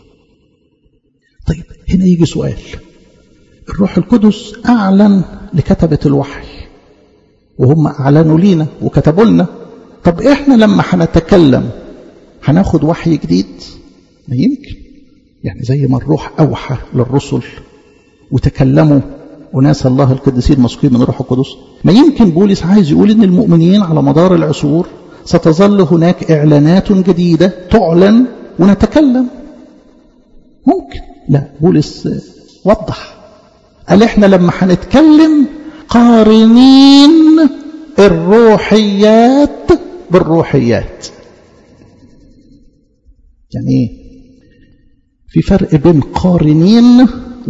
طيب هنا يجي سؤال. الروح القدس أعلن لكتبة الوحي، وهم أعلنوا لينا وكتبوا لنا، طب احنا لما هنتكلم هناخد وحي جديد؟ ما يمكن. يعني زي ما الروح أوحى للرسل وتكلموا وناس الله القديسين مسكين من الروح القدس، ما يمكن بولس عايز يقول ان المؤمنين على مدار العصور ستظل هناك إعلانات جديدة تعلن ونتكلم؟ ممكن. لا، بولس وضح، قال احنا لما هنتكلم قارنين الروحيات بالروحيات. يعني ايه؟ في فرق بين قارنين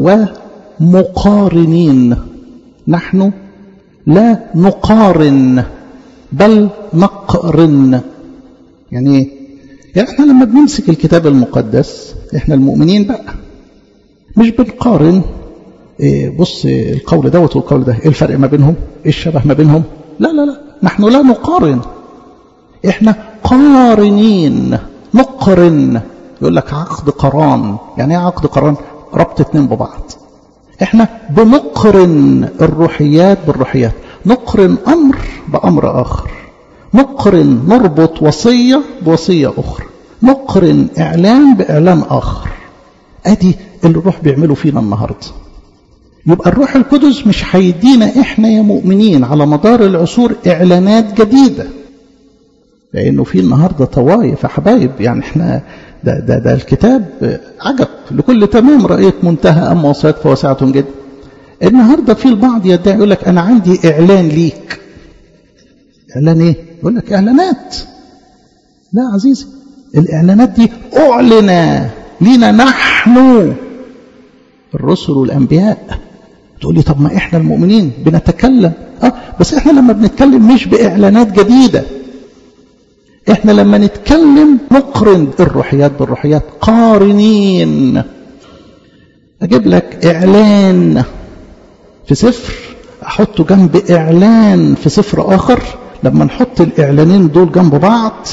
ومقارنين. نحن لا نقارن بل نقرن. يعني ايه؟ يعني احنا لما بنمسك الكتاب المقدس احنا المؤمنين بقى مش بنقارن. بص القول دوت والقول ده، ايه الفرق ما بينهم؟ ايه الشبه ما بينهم؟ لا لا لا، نحن لا نقارن، احنا قارنين. نقرن، يقول لك عقد قران. يعني ايه عقد قران؟ ربط اتنين ببعض. احنا بنقرن الروحيات بالروحيات، نقرن امر بامر اخر، نقرن نربط وصيه بوصيه اخرى، نقرن اعلان باعلان اخر. ادي اللي الروح بيعمله فينا النهارده. يبقى الروح القدس مش هيدينا احنا يا مؤمنين على مدار العصور اعلانات جديده، لانه في النهارده طوائف يا حبايب. يعني احنا ده الكتاب عجب لكل تمام رأيت منتهى أما وصيت فواسعة جدا. النهارده في البعض يدعي يقول لك أنا عندي إعلان ليك. إعلان إيه؟ يقول لك إعلانات. لا عزيزي، الإعلانات دي أعلن لنا نحن الرسل والأنبياء. تقول لي طب ما إحنا المؤمنين بنتكلم. بس إحنا لما بنتكلم مش بإعلانات جديدة، احنا لما نتكلم نقرن الروحيات بالروحيات، قارنين. اجيب لك اعلان في سفر احطه جنب اعلان في سفر اخر، لما نحط الاعلانين دول جنب بعض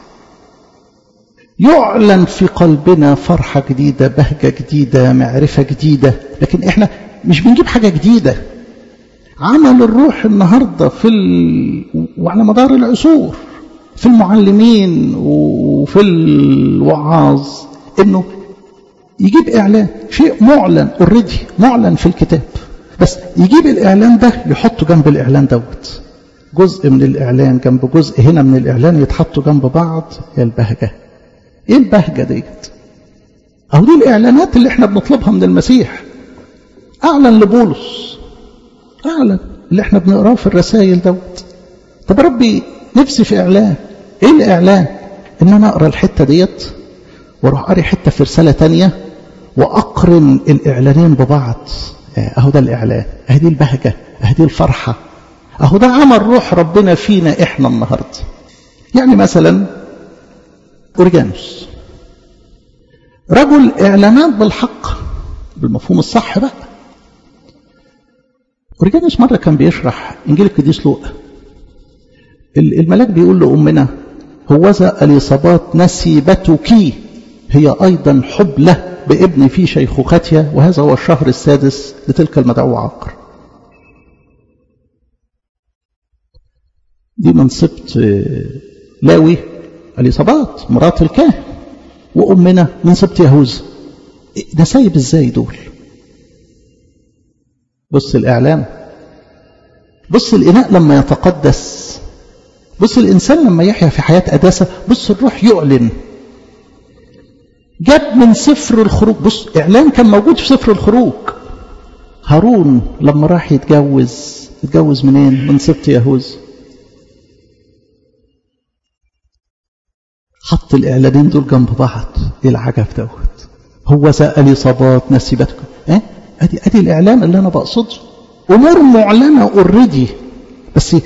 يعلن في قلبنا فرحة جديدة، بهجة جديدة، معرفة جديدة. لكن احنا مش بنجيب حاجة جديدة. عمل الروح النهاردة وعلى مدار العصور في المعلمين وفي الوعاظ انه يجيب اعلان، شيء معلن اوريدي، معلن في الكتاب، بس يجيب الاعلان ده يحطه جنب الاعلان دوت، جزء من الاعلان جنب جزء هنا من الاعلان يتحطوا جنب بعض. يا البهجه! ايه البهجه ديت؟ اهو دي الاعلانات اللي احنا بنطلبها من المسيح. اعلن لبولس، اعلن اللي احنا بنقراه في الرسائل دوت. طب ربي نفسي في اعلان. ايه الاعلان؟ ان انا اقرا الحته ديت واروح قاري حته في رساله تانية واقرن الاعلانين ببعض. اهو ده الاعلان، اهي دي البهجه، اهي دي الفرحه، اهو ده عمل روح ربنا فينا احنا النهارده. يعني مثلا اورجانوس رجل اعلانات بالحق بالمفهوم الصح بقى. اورجانوس مره كان بيشرح انجيل القديس لوقا، الملاك بيقول لأمنا هوذا اليصابات نسيبتك هي أيضا حبلة بابن في شيخوختها، وهذا هو الشهر السادس لتلك المدعوة عقر. دي من سبط لاوي اليصابات مرات الكاهن، وأمنا من سبط يهوذا. نسايب ازاي دول؟ بص الإعلان، بص الإناء لما يتقدس، بص الإنسان لما يحيا في حياة قداسة، بص الروح يعلن. جاب من سفر الخروج، بص إعلان كان موجود في سفر الخروج. هارون لما راح يتجوز منين؟ من سبط يهوذا. حط الإعلانين دول جنب بعض. إيه العجب دوت؟ هوذا اليصابات نسيبتكم. أدي الإعلان اللي أنا بقصده. أمور معلنة اوريدي، بس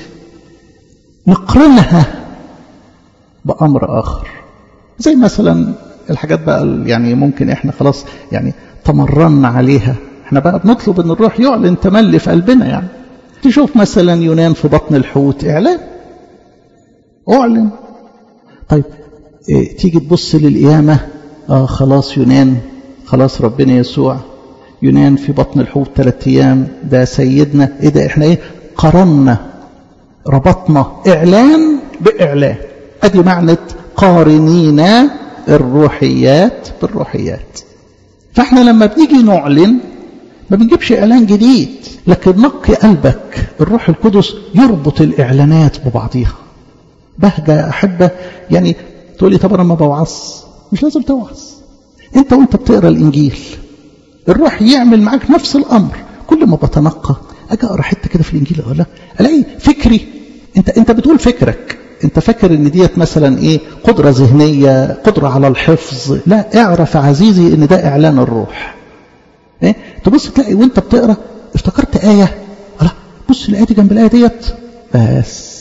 نقرنها بأمر آخر. زي مثلا الحاجات بقى يعني ممكن احنا خلاص يعني تمرنا عليها، احنا بقى بنطلب ان الروح يعلن تملي في قلبنا. يعني تشوف مثلا يونان في بطن الحوت، اعلان اعلن. طيب تيجي تبص للقيامة، خلاص يونان، خلاص ربنا يسوع، يونان في بطن الحوت 3 أيام، ده سيدنا. ايه ده؟ احنا ايه؟ قرنا، ربطنا اعلان باعلان. ادي معنى قارنين الروحيات بالروحيات. فاحنا لما بنيجي نعلن ما بنجيبش اعلان جديد، لكن نقي قلبك، الروح القدس يربط الاعلانات ببعضيها. بهجة يا احبه، يعني تقول لي طب انا ما بوعظ، مش لازم توعظ. انت وانت بتقرا الانجيل الروح يعمل معاك نفس الامر. كل ما بتنقى اجي اقرا حته كده في الانجيل الاقي فكري، انت بتقول فكرك، انت فاكر ان ديت مثلا ايه، قدره ذهنيه، قدره على الحفظ. لا، اعرف عزيزي ان ده اعلان الروح. ايه تبص تلاقي وانت بتقرا افتكرت ايه، الله بص الايه دي جنب الايه ديت، بس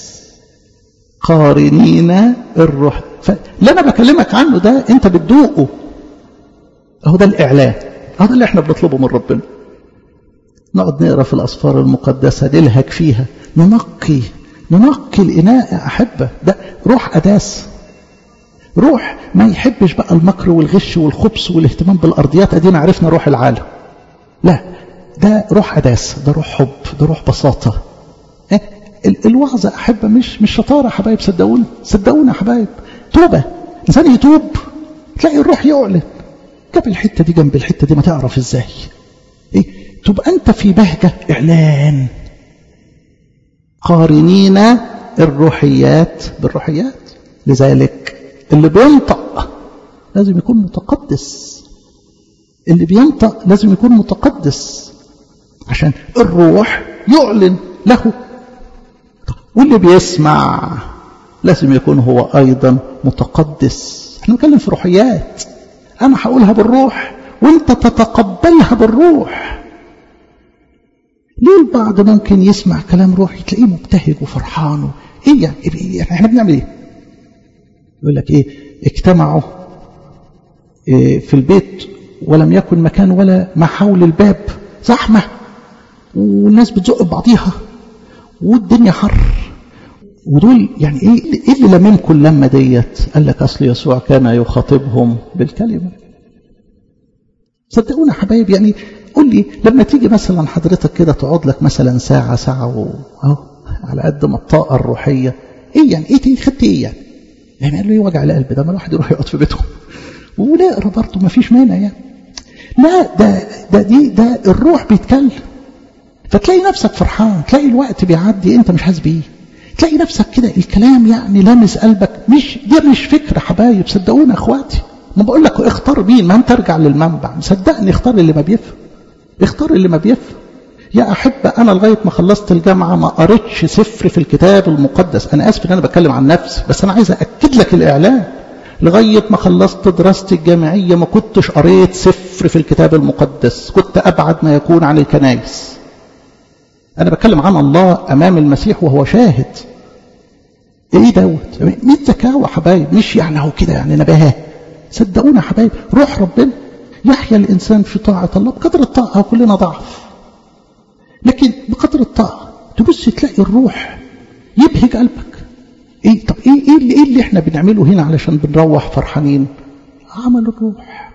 قارنين الروح. فاللي انا بكلمك عنه ده انت بتدوقه، اهو ده الاعلان، اهو ده اللي احنا بنطلبه من ربنا. نقعد نقرا في الاسفار المقدسه، نلهج فيها، ننقي الاناء يا احبه. ده روح قداس، روح ما يحبش بقى المكر والغش والخبث والاهتمام بالارضيات. ادينا عرفنا روح العالم، لا ده روح قداس، ده روح حب، ده روح بساطه. الوعظ يا احبه مش شطاره يا حبايب، صدقونا يا حبايب. توبه، انسان يتوب تلاقي الروح يعلن. جاب الحته دي جنب الحته دي، ما تعرف ازاي. تبقى انت في بهجه اعلان. قارنين الروحيات بالروحيات. لذلك اللي بينطق لازم يكون متقدس، اللي بينطق لازم يكون متقدس عشان الروح يعلن له. واللي بيسمع لازم يكون هو أيضا متقدس. احنا نتكلم في روحيات، أنا هقولها بالروح وانت تتقبلها بالروح. ليه البعض ممكن يسمع كلام روحي تلاقيه مبتهج وفرحان؟ ايه يعني احنا بنعمل ايه؟ يقول لك ايه، اجتمعوا في البيت ولم يكن مكان ولا ما حول الباب، زحمة والناس بتزق بعضيها والدنيا حر. ودول يعني ايه اللي لممكن لما ديت؟ قال لك اصل يسوع كان يخاطبهم بالكلمة. صدقونا حبايب، يعني قول لي لما تيجي مثلا حضرتك كده تقعد لك مثلا ساعة اهو على قد ما الطاقة الروحية، ايه يعني ايه خدت ايه يعني قال له ايه وجع القلب ده؟ ما الواحد يروح يقعد في بيته ونقرا برضه، ما فيش مانع يعني. لا ده الروح بيتكلم، فتلاقي نفسك فرحان، تلاقي الوقت بيعدي انت مش حاسس بيه، تلاقي نفسك كده الكلام يعني لامس قلبك. مش فكرة حبايب، صدقونا اخواتي. ما بقول لك اختار مين، ما انت ارجع للمنبع، صدقني اختار اللي ما بيفهم، اختار اللي ما بيفهم. يا أحبة أنا لغاية ما خلصت الجامعة ما قريتش سفر في الكتاب المقدس. أنا آسف إن أنا بتكلم عن نفسي، بس أنا عايز أأكد لك الإعلان. لغاية ما خلصت دراستي الجامعية ما كنتش قريت سفر في الكتاب المقدس، كنت أبعد ما يكون عن الكنائس. أنا بتكلم عن الله أمام المسيح وهو شاهد. إيه دوت؟ مين ذكاوة حبايب، مش يعني هو كده يعني نباهة. صدقونا حبايب، روح ربنا يحيا الإنسان في طاعة الله بقدر الطاعة، وكلنا ضعف، لكن بقدر الطاعة تبص تلاقي الروح يبهج قلبك. ايه طب ايه اللي احنا بنعمله هنا علشان بنروح فرحانين؟ عمل الروح.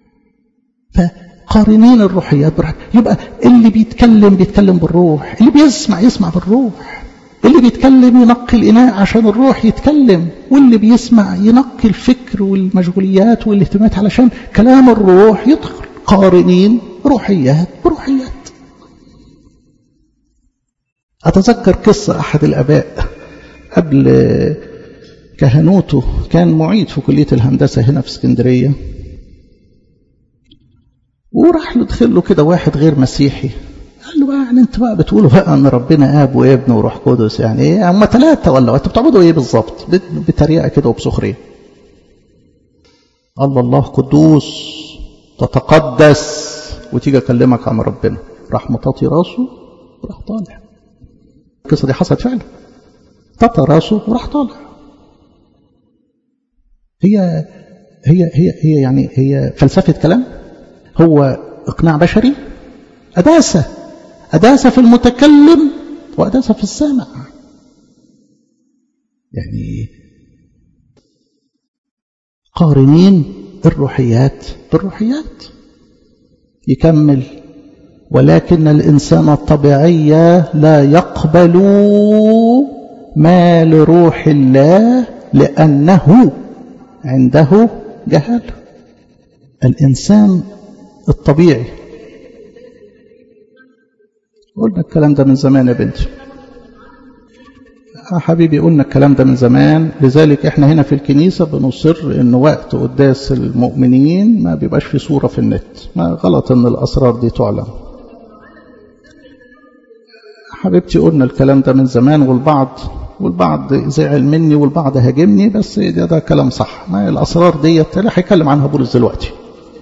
فقارنين الروحيات بالروح. يبقى اللي بيتكلم بالروح، اللي يسمع بالروح، اللي بيتكلم ينقي الإناء عشان الروح يتكلم، واللي بيسمع ينقي الفكر والمشغوليات والاهتمامات علشان كلام الروح يدخل. قارنين روحيات بروحيات. أتذكر قصة أحد الآباء قبل كهنوته، كان معيد في كلية الهندسة هنا في اسكندرية، وراح له دخل له كده واحد غير مسيحي، قال له بقى يعني انت بقى بتقولوا بقى ان ربنا اب وابن وروح قدس، يعني ايه هم ثلاثة ولا انتوا بتعبدوا ايه بالظبط؟ بطريقة كده وبسخرية. الله قدوس تتقدس، وتيجي اكلمك عن ربنا، راح مطاطي راسه وراح طالع. القصة دي حصلت فعلا، ططى راسه وراح طالع. هي يعني هي فلسفة كلام، هو إقناع بشري، أداسة في المتكلم وأداسة في السامع. يعني قارنين الروحيات بالروحيات. يكمل: ولكن الإنسان الطبيعي لا يقبل ما لروح الله لأنه عنده جهالة. الإنسان الطبيعي، قلنا الكلام ده من زمان يا بنتي، حبيبي قلنا الكلام ده من زمان. لذلك احنا هنا في الكنيسة بنصر ان وقت قداس المؤمنين ما بيبقاش في صورة في النت. ما غلط ان الأسرار دي تعلن. حبيبتي قلنا الكلام ده من زمان، والبعض زعل مني والبعض هاجمني، بس ده كلام صح. ما الأسرار دي اللي هيكلم عنها بولس دلوقتي.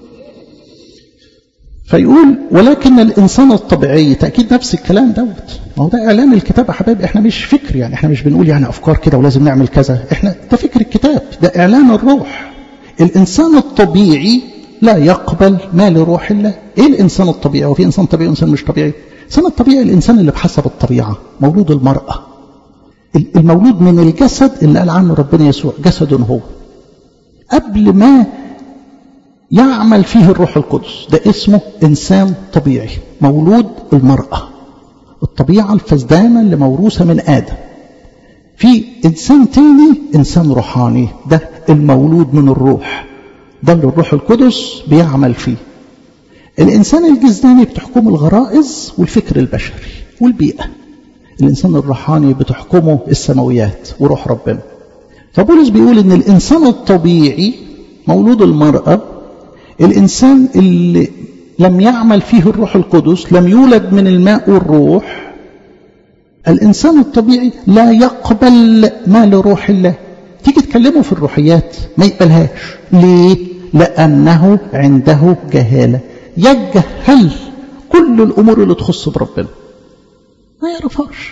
فيقول ولكن الإنسان الطبيعي، تأكيد نفس الكلام دوت. ما هو ده إعلان الكتاب يا حبايبي، احنا مش فكر يعني، احنا مش بنقول يعني أفكار كده ولازم نعمل كذا، احنا ده فكر الكتاب، ده إعلان الروح. الإنسان الطبيعي لا يقبل ما لروح الله. ايه الإنسان الطبيعي؟ وفي إنسان طبيعي وإنسان مش طبيعي. الإنسان الطبيعي الإنسان اللي بحسب الطبيعة، مولود المرأة، المولود من الجسد اللي قال عنه ربنا يسوع جسد هو، قبل ما يعمل فيه الروح القدس. ده اسمه إنسان طبيعي، مولود المرأة، الطبيعة الفسدانة اللي موروثة من آدم. في إنسان تاني إنسان روحاني، ده المولود من الروح، ده اللي الروح القدس بيعمل فيه. الإنسان الجسداني بتحكمه الغرائز والفكر البشري والبيئة. الإنسان الروحاني بتحكمه السماويات وروح ربنا. فبولس بيقول إن الإنسان الطبيعي مولود المرأة، الإنسان اللي لم يعمل فيه الروح القدس، لم يولد من الماء والروح، الإنسان الطبيعي لا يقبل ما لروح الله. تيجي تكلمه في الروحيات ما يقبلهاش. ليه؟ لأنه عنده جهالة، يجهل كل الأمور اللي تخص بربنا، ما يعرفهاش.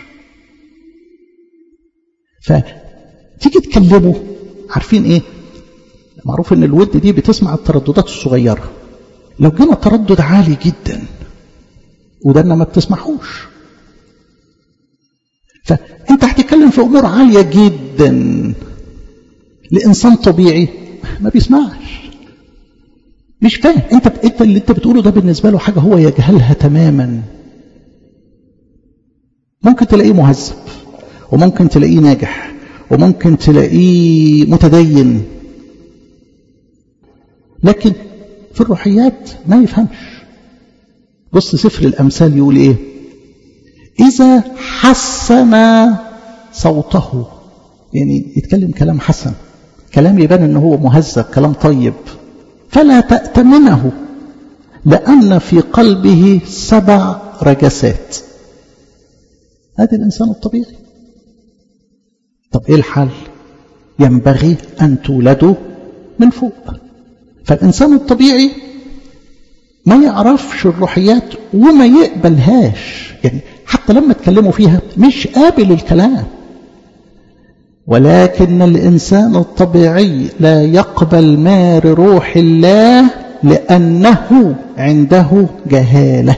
فتيجي تكلمه، عارفين ايه؟ معروف ان الود دي بتسمع الترددات الصغيرة. لو جينا تردد عالي جدا ودنا ما بتسمعوش، فانت هتتكلم في امور عالية جدا لانسان طبيعي ما بيسمعش، مش فاهم. انت اللي انت بتقوله ده بالنسبة له حاجة هو يجهلها تماما. ممكن تلاقيه مهذب، وممكن تلاقيه ناجح، وممكن تلاقيه متدين، لكن في الروحيات ما يفهمش. بص سفر الأمثال يقول ايه؟ إذا حسن صوته، يعني يتكلم كلام حسن، كلام يبان انه هو مهذب، كلام طيب، فلا تأتمنه لأن في قلبه 7 رجسات. هذا الإنسان الطبيعي. طب إيه الحل؟ ينبغي أن تولدوا من فوق. فالإنسان الطبيعي ما يعرفش الروحيات وما يقبلهاش، يعني حتى لما تكلموا فيها مش قابل الكلام. ولكن الإنسان الطبيعي لا يقبل ما لروح الله لأنه عنده جهالة.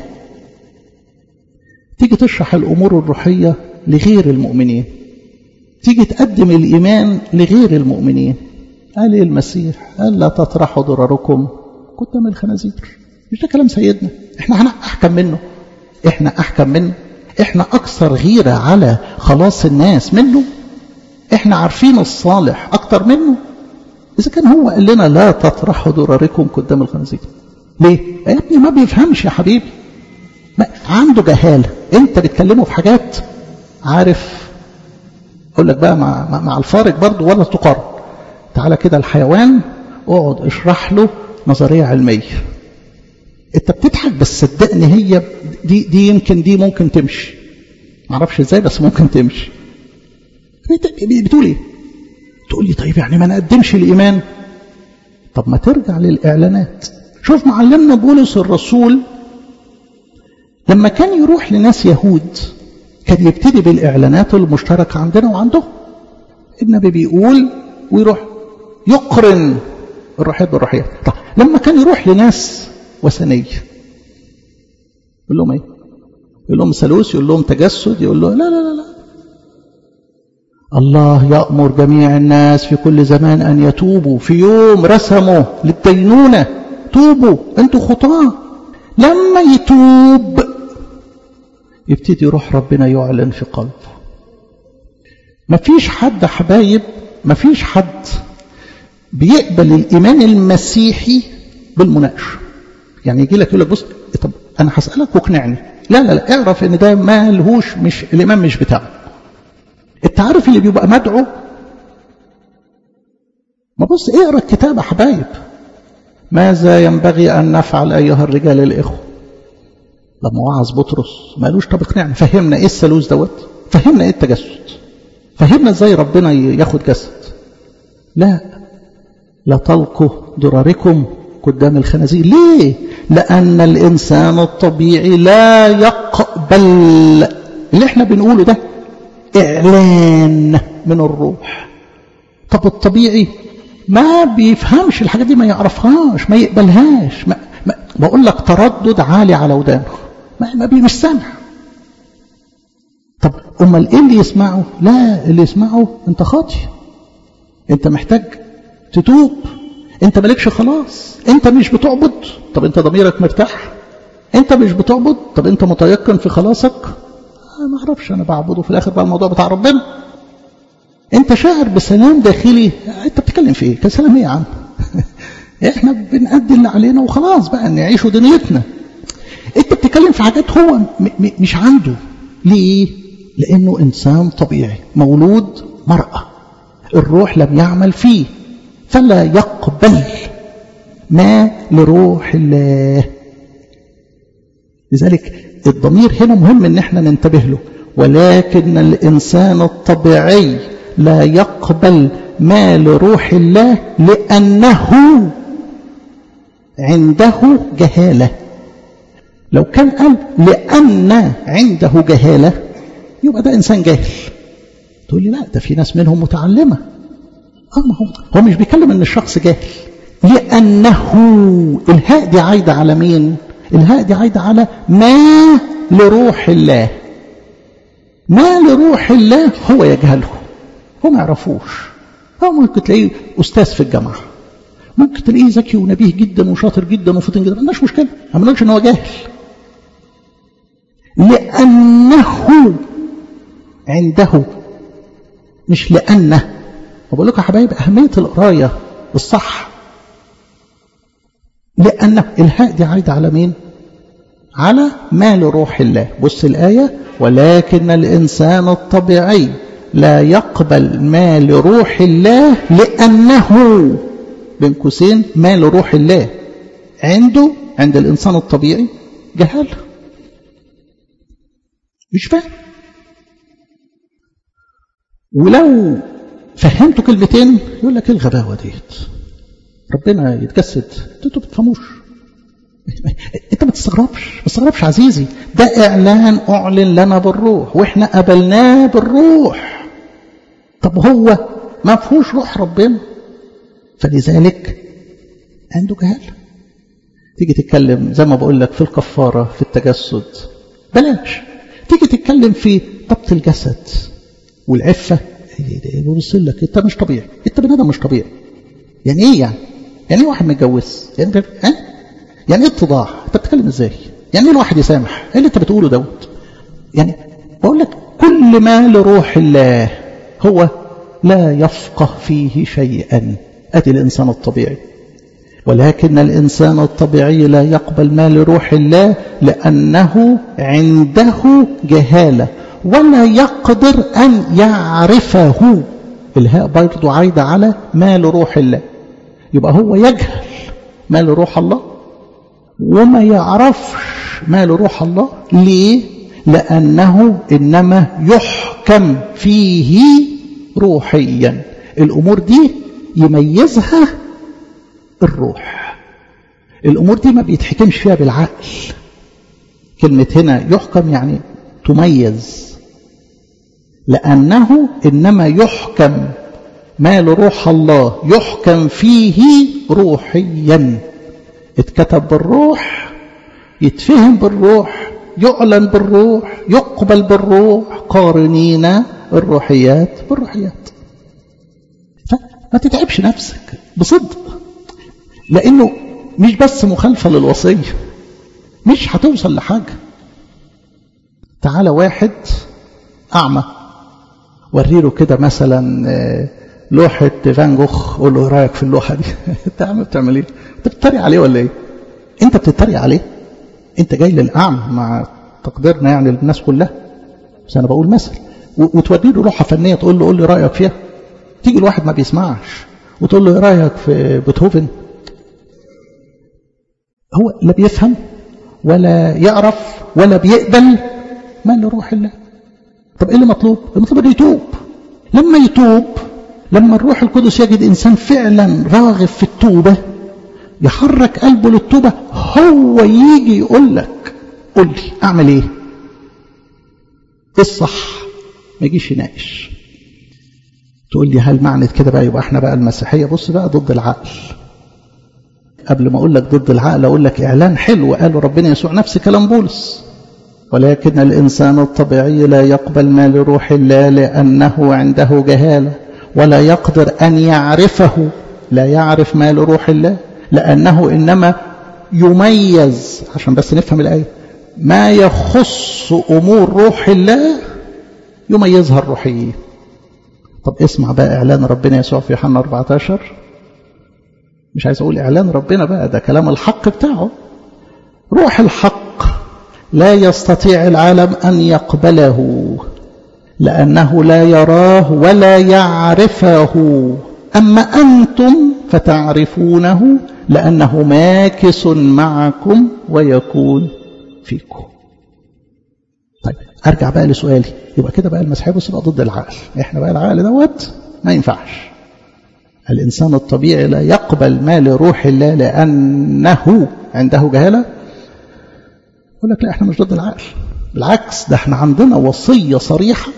تيجي تشرح الأمور الروحية لغير المؤمنين، تيجي تقدم الإيمان لغير المؤمنين. قال إيه المسيح؟ قال لا تطرحوا ضرركم قدام الخنازير. مش ده كلام سيدنا؟ احنا أحكم منه؟ احنا أحكم منه؟ احنا أكثر غيرة على خلاص الناس منه؟ احنا عارفين الصالح أكتر منه؟ إذا كان هو قال لنا لا تطرحوا ضرركم قدام الخنازير، ليه؟ يا ابني ما بيفهمش يا حبيبي، عنده جهالة. انت بتكلمه في حاجات عارف. اقول لك بقى مع الفارق برضو ولا تقارن. تعالى كده الحيوان، اقعد اشرح له نظرية علمية، انت بتضحك بس صدقني هي دي يمكن دي ممكن تمشي، معرفش ازاي بس ممكن تمشي. بتقول ايه؟ تقول لي طيب يعني ما نقدمش الايمان؟ طب ما ترجع للاعلانات. شوف معلمنا بولس الرسول لما كان يروح لناس يهود كان يبتدي بالإعلانات المشتركة عندنا وعندهم. النبي بيقول ويروح يقرن الروحيات بالروحيات. طب لما كان يروح لناس وثنية يقول لهم ايه؟ يقول لهم ثالوث، يقول لهم تجسد، يقول له لا لا لا لا، الله يأمر جميع الناس في كل زمان أن يتوبوا. في يوم رسموا للدينونة، توبوا انتوا خطاة. لما يتوب يبتدي روح ربنا يعلن في قلبه. مفيش حد حبايب مفيش حد بيقبل الإيمان المسيحي بالمناقشة. يعني يجي لك يقول لك بص طب أنا هسألك واقنعني. لا لا لا، اعرف إن ده ما لهوش، مش الإيمان مش بتاعه. أنت عارف اللي بيبقى مدعو، ما بص اقرأ الكتاب يا حبايب. ماذا ينبغي أن نفعل أيها الرجال الإخوة؟ لما وعظ بطرس ما قالوش طب اقنعنا، فهمنا إيه الثالوث دوت، فهمنا إيه التجسد، فهمنا إزاي ربنا ياخد جسد. لا تلقوا ضراركم قدام الخنازير. ليه؟ لأن الإنسان الطبيعي لا يقبل اللي احنا بنقوله ده، إعلان من الروح. طب الطبيعي ما بيفهمش الحاجات دي، ما يعرفهاش، ما يقبلهاش. بقول لك تردد عالي على ودانه، مش سامع. طب امال ايه اللي يسمعه؟ لا، اللي يسمعه انت خاطي، انت محتاج تتوب، انت مالكش خلاص، انت مش بتعبد. طب انت ضميرك مرتاح؟ انت مش بتعبد؟ طب انت متيقن في خلاصك؟ ما اعرفش، انا بعبده في الاخر بقى الموضوع بتاع ربنا. انت شاعر بسلام داخلي، انت بتتكلم في ايه؟ كسلام ايه يا عم؟ احنا بنأدي اللي علينا وخلاص بقى نعيشوا دنيتنا. انت بتتكلم في حاجات هو مش عنده. ليه؟ لانه انسان طبيعي مولود مرأة، الروح لم يعمل فيه، فلا يقبل ما لروح الله. لذلك الضمير هنا مهم ان احنا ننتبه له. ولكن الانسان الطبيعي لا يقبل ما لروح الله لأنه عنده جهالة. لو كان قال لأن عنده جهالة يبقى ده إنسان جاهل. تقول لي لا، ده في ناس منهم متعلمة. ما هو مش بيتكلم ان الشخص جاهل، لأنه الهاء دي عايدة على مين؟ الهاء دي عايدة على ما لروح الله. ما لروح الله هو يجهله، هو ما يعرفوش. هو ممكن تلاقيه أستاذ في الجامعة، ممكن تلاقيه ذكي ونبيه جدا وشاطر جدا وفطن جدا، مالناش مشكلة، ما بنقولش ان هو جاهل. لأنه عنده، مش لأنه. وبقول لكم يا حبايب أهمية القراية الصح. لأنه الهاء دي عايدة على مين؟ على ما لروح الله. بص الآية: ولكن الإنسان الطبيعي لا يقبل ما لروح الله لأنه، بين قوسين، ما لروح الله عنده، عند الإنسان الطبيعي جهل، مش فاهم. ولو فهمتوا كلمتين يقول لك ايه الغباوة ديت، ربنا يتجسد، انتوا بتفهموش. انت ما تستغربش عزيزي، ده اعلان اعلن لنا بالروح واحنا قبلناه بالروح. طب هو ما فيهوش روح ربنا، فلذلك عنده جهل. تيجي تتكلم زي ما بقول لك في الكفارة، في التجسد، بلاش. تيجي تتكلم في ضبط الجسد والعفة، يبص لك انت مش طبيعي، انت بني ادم مش طبيعي. يعني ايه يعني ايه واحد متجوز؟ يعني ايه اتضاع؟ انت بتتكلم ازاي؟ يعني ايه الواحد يسامح؟ ايه اللي انت بتقوله دوت؟ يعني بقول لك كل ما لروح الله هو لا يفقه فيه شيئا. ادي الانسان الطبيعي. ولكن الانسان الطبيعي لا يقبل ما لروح الله لانه عنده جهالة ولا يقدر ان يعرفه. الهاء برضو عايدة على ما لروح الله. يبقى هو يجهل ما لروح الله وما يعرفش ما لروح الله. ليه؟ لأنه إنما يحكم فيه روحيا. الأمور دي يميزها الروح. الأمور دي ما بيتحكمش فيها بالعقل. كلمة هنا يحكم يعني تميز. لأنه إنما يحكم ما لروح الله، يحكم فيه روحيا. اتكتب بالروح، يتفهم بالروح، يعلن بالروح، يقبل بالروح، قارنين الروحيات بالروحيات. فما تتعبش نفسك بصدق، لأنه مش بس مخالفة للوصية، مش هتوصل لحاجة. تعالى واحد أعمى وريله كده مثلا لوحة فان جوخ، قول له ايه رايك في اللوحة دي؟ انت يا عم بتعمل ايه؟ انت بتتريق عليه ولا ايه؟ انت بتتريق عليه؟ انت جاي للأعمى مع تقديرنا يعني للناس كلها، بس انا بقول مثل، وتودي له لوحة فنية تقول له قول لي رايك فيها. تيجي الواحد ما بيسمعش وتقول له ايه رايك في بيتهوفن؟ هو لا بيفهم ولا يعرف ولا بيقبل ما لروح الله. طب ايه اللي مطلوب؟ المطلوب انه يتوب. لما يتوب، لما الروح القدس يجد انسان فعلا راغب في التوبه، يحرك قلبه للتوبه، هو يجي يقول لك قول لي اعمل ايه؟ الصح، ما يجيش يناقش. تقول لي هل معنى كده بقى يبقى احنا بقى المسيحيه بص بقى ضد العقل؟ قبل ما اقول لك ضد العقل اقول لك اعلان حلو قاله ربنا يسوع، نفس كلام بولس: ولكن الإنسان الطبيعي لا يقبل ما لروح الله لأنه عنده جهالة، ولا يقدر أن يعرفه. لا يعرف ما لروح الله لأنه إنما يميز، عشان بس نفهم الآية، ما يخص أمور روح الله يميزها الروحيين. طب اسمع بقى إعلان ربنا يسوع في يوحنا 14. مش عايز أقول إعلان ربنا بقى، ده كلام الحق بتاعه. روح الحق لا يستطيع العالم أن يقبله لأنه لا يراه ولا يعرفه، أما أنتم فتعرفونه لأنه ماكث معكم ويكون فيكم. طيب أرجع بقى لسؤالي، يبقى كده بقى المسيحية بص بقى ضد العقل. إحنا بقى العقل دوت ما ينفعش. الإنسان الطبيعي لا يقبل ما لروح الله لأنه عنده جهالة. يقول لك لا احنا مش ضد العقل، بالعكس ده احنا عندنا وصية صريحة.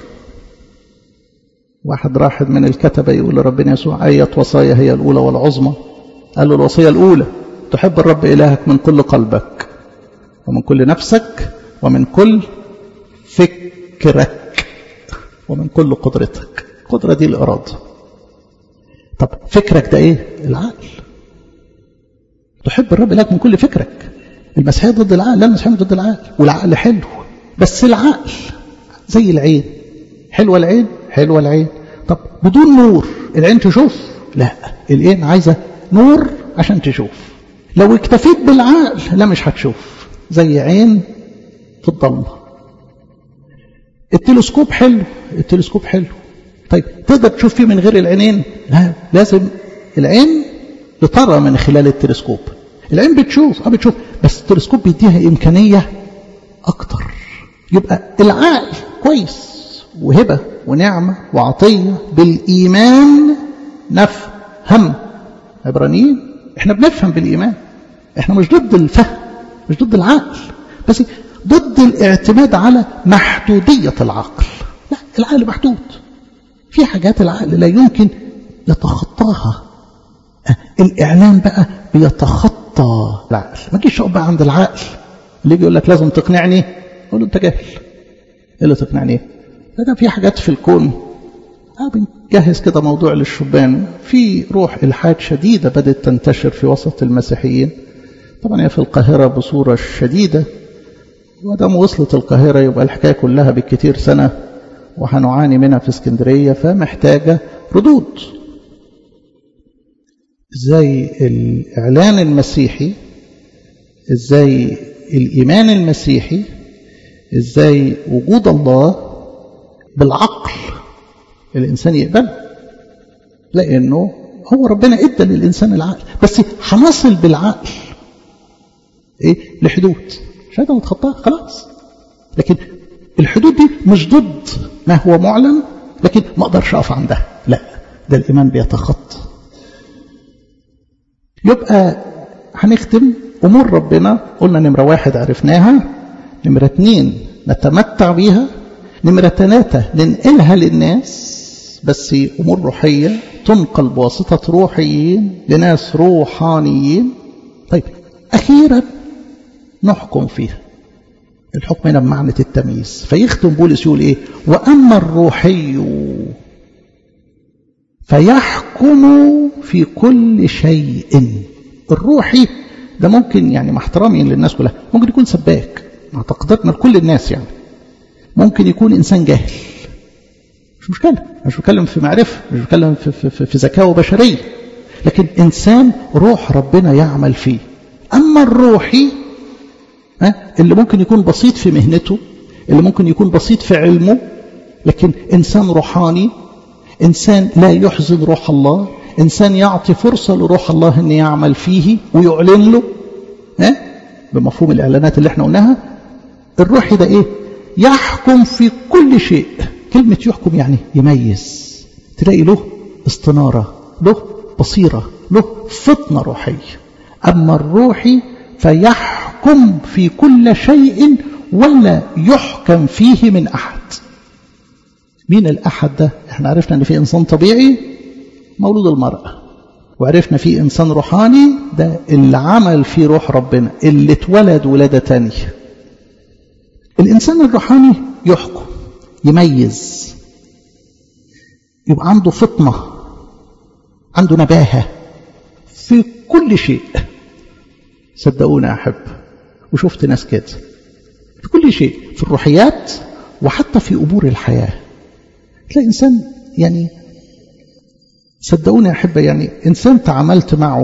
واحد راحد من الكتبة يقول لربنا يسوع أية وصايا هي الأولى والعظمى؟ قال له الوصية الأولى تحب الرب إلهك من كل قلبك ومن كل نفسك ومن كل فكرك ومن كل قدرتك. القدرة دي الإرادة. طب فكرك ده ايه؟ العقل. تحب الرب إلهك من كل فكرك. المسيحية ضد العقل؟ لا، المسيحية ضد العقل، والعقل حلو، بس العقل زي العين. حلوة العين، حلوة العين. طب بدون نور العين تشوف؟ لا، العين عايزة نور عشان تشوف. لو اكتفيت بالعقل لا مش هتشوف، زي عين في الضلمة. التلسكوب حلو، التلسكوب حلو، طيب تقدر تشوف فيه من غير العينين؟ لا، لازم العين لترى من خلال التلسكوب. العين بتشوف بتشوف، بس التلسكوب بيديها إمكانية أكتر. يبقى العقل كويس وهبة ونعمة وعطية، بالإيمان نفهم. عبرانيين احنا بنفهم بالإيمان، احنا مش ضد الفهم، مش ضد العقل، بس ضد الاعتماد على محدودية العقل. لا، العقل محدود، في حاجات العقل لا يمكن يتخطاها. الإعلان بقى بيتخطى العقل. ما تجيش بقى عند العقل اللي يجي يقول لك لازم تقنعني، قول له انت جاهل. ايه اللي تقنعني؟ ده في حاجات في الكون. بنجهز كده موضوع للشبان، في روح إلحاد شديدة بدأت تنتشر في وسط المسيحيين. طبعا هي في القاهرة بصورة شديدة، ودام وصلت القاهرة يبقى الحكاية كلها بالكثير سنة وهنعاني منها في اسكندرية، فمحتاجة ردود. ازاي الإعلان المسيحي، ازاي الإيمان المسيحي، ازاي وجود الله بالعقل الإنسان يقبله؟ لأنه هو ربنا ادى للإنسان العقل، بس هنصل بالعقل لحدود مش هيقدر نتخطاها خلاص. لكن الحدود دي مش ضد ما هو معلن، لكن ما اقدرش اقف عندها، لا، ده الإيمان بيتخطى. يبقى هنختم أمور ربنا. قلنا نمرة 1 عرفناها، نمرة 2 نتمتع بيها، نمرة 3 ننقلها للناس، بس أمور روحية تنقل بواسطة روحيين لناس روحانيين. طيب أخيرا نحكم فيها. الحكم هنا بمعنى التمييز. فيختم بولس يقول ايه؟ وأما الروحي فيحكم في كل شيء. الروحي ده ممكن يعني مع احترامي للناس كلها ممكن يكون سباك، مع تقديرنا لكل الناس، يعني ممكن يكون إنسان جاهل مش مشكلة، مش بتكلم في معرفة، مش بتكلم في ذكاء بشرية، لكن إنسان روح ربنا يعمل فيه. أما الروحي اللي ممكن يكون بسيط في مهنته، اللي ممكن يكون بسيط في علمه، لكن إنسان روحاني، إنسان لا يحزن روح الله، إنسان يعطي فرصة لروح الله أن يعمل فيه ويعلن له بمفهوم الإعلانات اللي احنا قلناها. الروحي ده إيه؟ يحكم في كل شيء. كلمة يحكم يعني يميز، تلاقي له استنارة، له بصيرة، له فطنة روحية. أما الروحي فيحكم في كل شيء ولا يحكم فيه من أحد. مين الأحد ده؟ احنا عرفنا أن في إنسان طبيعي مولود المرأة، وعرفنا في إنسان روحاني ده اللي عمل فيه روح ربنا، اللي اتولد ولادة تانية. الإنسان الروحاني يحكم، يميز، يبقى عنده فطنة، عنده نباهة في كل شيء. صدقوني أحب، وشفت ناس كده في كل شيء، في الروحيات وحتى في أمور الحياة. تلاقي إنسان يعني صدقوني أحب، يعني إنسان تعاملت معه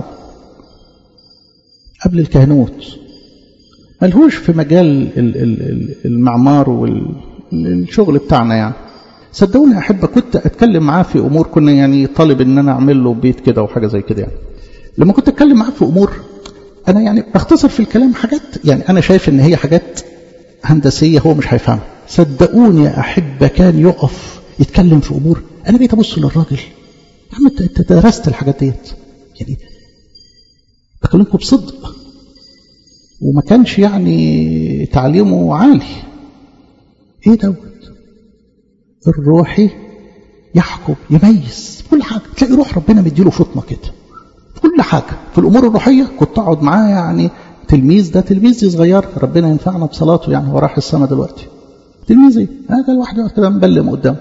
قبل الكهنوت ملهوش في مجال المعمار والشغل بتاعنا، يعني صدقوني أحب كنت أتكلم معاه في أمور، كنا يعني طالب إن أنا أعمل له بيت كده وحاجة زي كده. يعني لما كنت أتكلم معاه في أمور أنا يعني بختصر في الكلام حاجات يعني أنا شايف إن هي حاجات هندسية هو مش هيفهمها. صدقوني يا أحب كان يقف يتكلم في أمور أنا بقيت أبص للراجل، يا عم أنت درست الحاجات ديت، يعني بكلمكم بصدق، وما كانش يعني تعليمه عالي. إيه دوت؟ الروحي يحكم، يميز كل حاجة. تلاقي روح ربنا مديله فطنة كده في كل حاجة. في الأمور الروحية كنت أقعد معاه، يعني تلميذ ده تلميذ صغير، ربنا ينفعنا بصلاته، يعني هو راح السنة دلوقتي تلميذي هذا الواحد يقعد كده مبلم قدامه.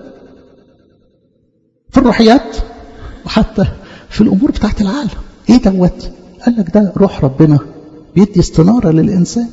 في الروحيات وحتى في الأمور بتاعت العالم. إيه دوت؟ قال لك ده روح ربنا بيدي استنارة للإنسان.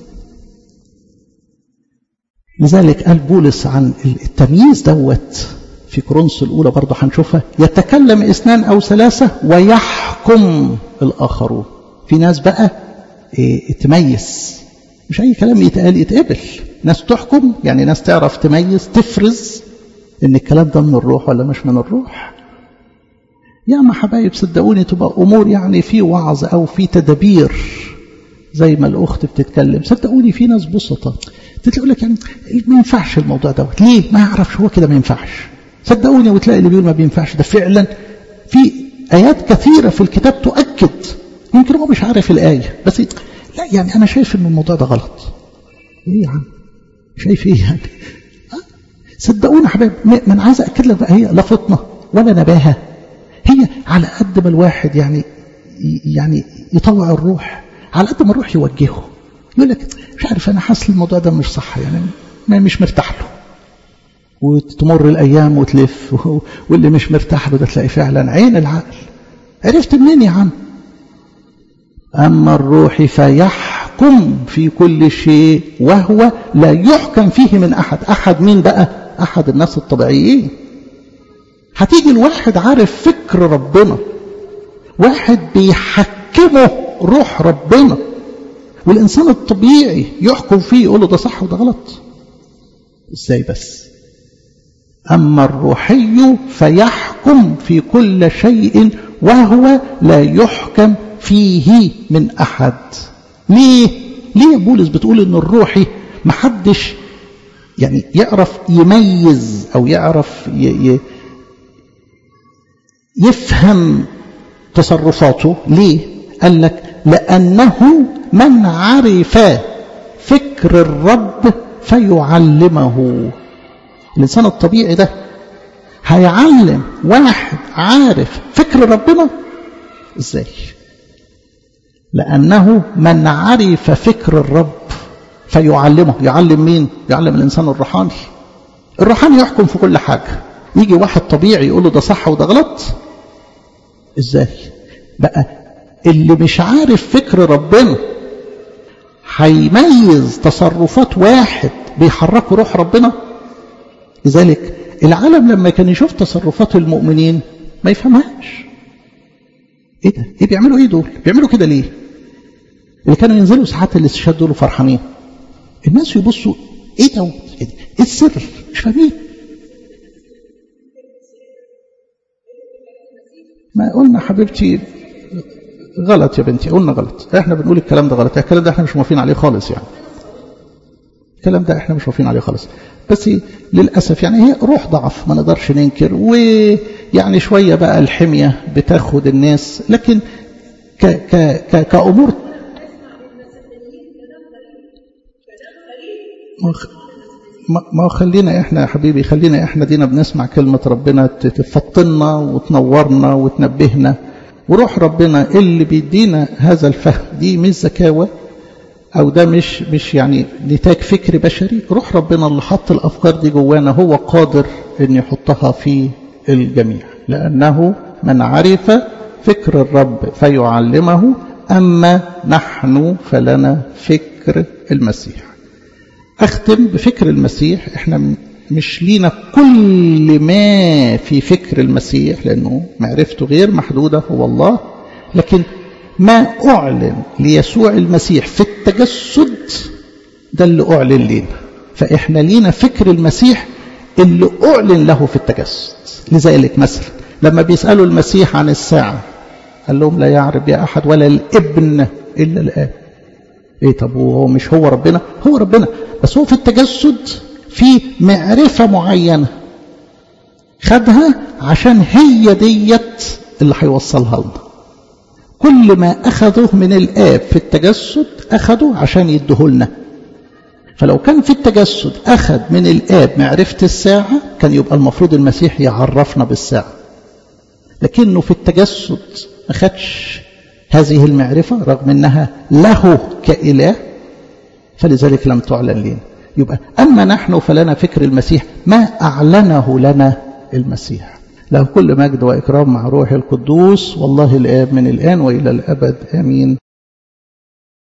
لذلك قال بولس عن التمييز دوت في كورنثوس الأولى برضه هنشوفها، يتكلم 2 أو 3 ويحكم الآخرون. في ناس بقى تميز، مش أي كلام يتقال يتقبل. ناس تحكم، يعني ناس تعرف تميز، تفرز إن الكلام ده من الروح ولا مش من الروح. يا ما حبايب صدقوني تبقى أمور يعني في وعظ أو في تدبير زي ما الأخت بتتكلم. صدقوني في ناس بسطة تقول لك يعني ما ينفعش الموضوع دوت، ليه؟ ما يعرفش هو كده ما ينفعش. صدقوني وتلاقي اللي بيقول ما بينفعش ده فعلا في آيات كثيرة في الكتاب تؤكد، يمكن هو مش عارف الآية بس لا يعني أنا شايف إن الموضوع ده غلط. إيه يا عم؟ شايف إيه يعني؟ صدقوني يا حبايب، ما أنا عايز أأكد لك بقى، هي لا فطنة ولا نباهة، هي على قد ما الواحد يعني يطوع الروح، على قد ما الروح يوجهه. يقول لك مش عارف أنا حاسس الموضوع ده مش صح، يعني مش مرتاح له، وتمر الأيام وتلف، واللي مش مرتاح له ده تلاقي فعلا عين العقل. عرفت منين يا عم؟ أما الروح فيحكم في كل شيء وهو لا يحكم فيه من أحد. أحد مين بقى؟ أحد الناس الطبيعيين. هتيجي الواحد عارف فكر ربنا، واحد بيحكمه روح ربنا، والإنسان الطبيعي يحكم فيه يقول له ده صح وده غلط. إزاي بس؟ أما الروحي فيحكم في كل شيء وهو لا يحكم فيه من أحد. ليه بولس بتقول إن الروحي محدش يعني يعرف يميز أو يعرف يفهم تصرفاته؟ ليه؟ قال لك لأنه من عرف فكر الرب فيعلمه. الإنسان الطبيعي ده هيعلم واحد عارف فكر ربنا إزاي؟ لأنه من عرف فكر الرب فيعلمه. يعلم مين؟ يعلم الإنسان الروحاني. الروحاني يحكم في كل حاجة. يجي واحد طبيعي يقول له ده صح وده غلط؟ إزاي؟ بقى اللي مش عارف فكر ربنا هيميز تصرفات واحد بيحركوا روح ربنا؟ لذلك العالم لما كان يشوف تصرفات المؤمنين ما يفهمهاش. ايه ده؟ ايه بيعملوا ايه دول؟ بيعملوا كده ليه؟ اللي كانوا ينزلوا ساعات الاستشهاد دول فرحانين، الناس يبصوا ايه ده؟ ايه السر؟ مش فاهمين. ما قلنا حبيبتي غلط يا بنتي، قلنا غلط، احنا بنقول الكلام ده غلط، الكلام ده احنا مش موافقين عليه خالص يعني. الكلام ده احنا مش موافقين عليه خالص، بس للاسف يعني هي روح ضعف ما نقدرش ننكر، ويعني شويه بقى الحميه بتاخد الناس، لكن كامور ما خلينا احنا يا حبيبي، خلينا احنا دينا بنسمع كلمه ربنا تفطنا وتنورنا وتنبهنا، وروح ربنا اللي بيدينا هذا الفهم. دي مش زكاوة أو ده مش يعني نتاج فكر بشري، روح ربنا اللي حط الأفكار دي جوانا هو قادر أن يحطها في الجميع، لأنه من عرف فكر الرب فيعلمه، أما نحن فلنا فكر المسيح. أختم بفكر المسيح. احنا مش لينا كل ما في فكر المسيح لأنه معرفته غير محدودة هو الله، لكن ما أعلن ليسوع المسيح في التجسد ده اللي أعلن لنا، فإحنا لينا فكر المسيح اللي أعلن له في التجسد. لذلك مثلا لما بيسألوا المسيح عن الساعة قال لهم لا يعرف بها أحد ولا الابن إلا الآب. إيه طب وهو مش هو ربنا؟ هو ربنا، بس هو في التجسد في معرفة معينة خدها عشان هي ديت اللي هيوصلها لنا. كل ما أخذه من الآب في التجسد أخذه عشان يدهولنا. فلو كان في التجسد أخذ من الآب معرفة الساعة كان يبقى المفروض المسيح يعرفنا بالساعة، لكنه في التجسد ما خدش هذه المعرفة رغم أنها له كإله، فلذلك لم تعلن لنا. يبقى أما نحن فلنا فكر المسيح ما أعلنه لنا المسيح. له كل مجد وإكرام مع روح القدوس والله الآب من الآن وإلى الأبد آمين.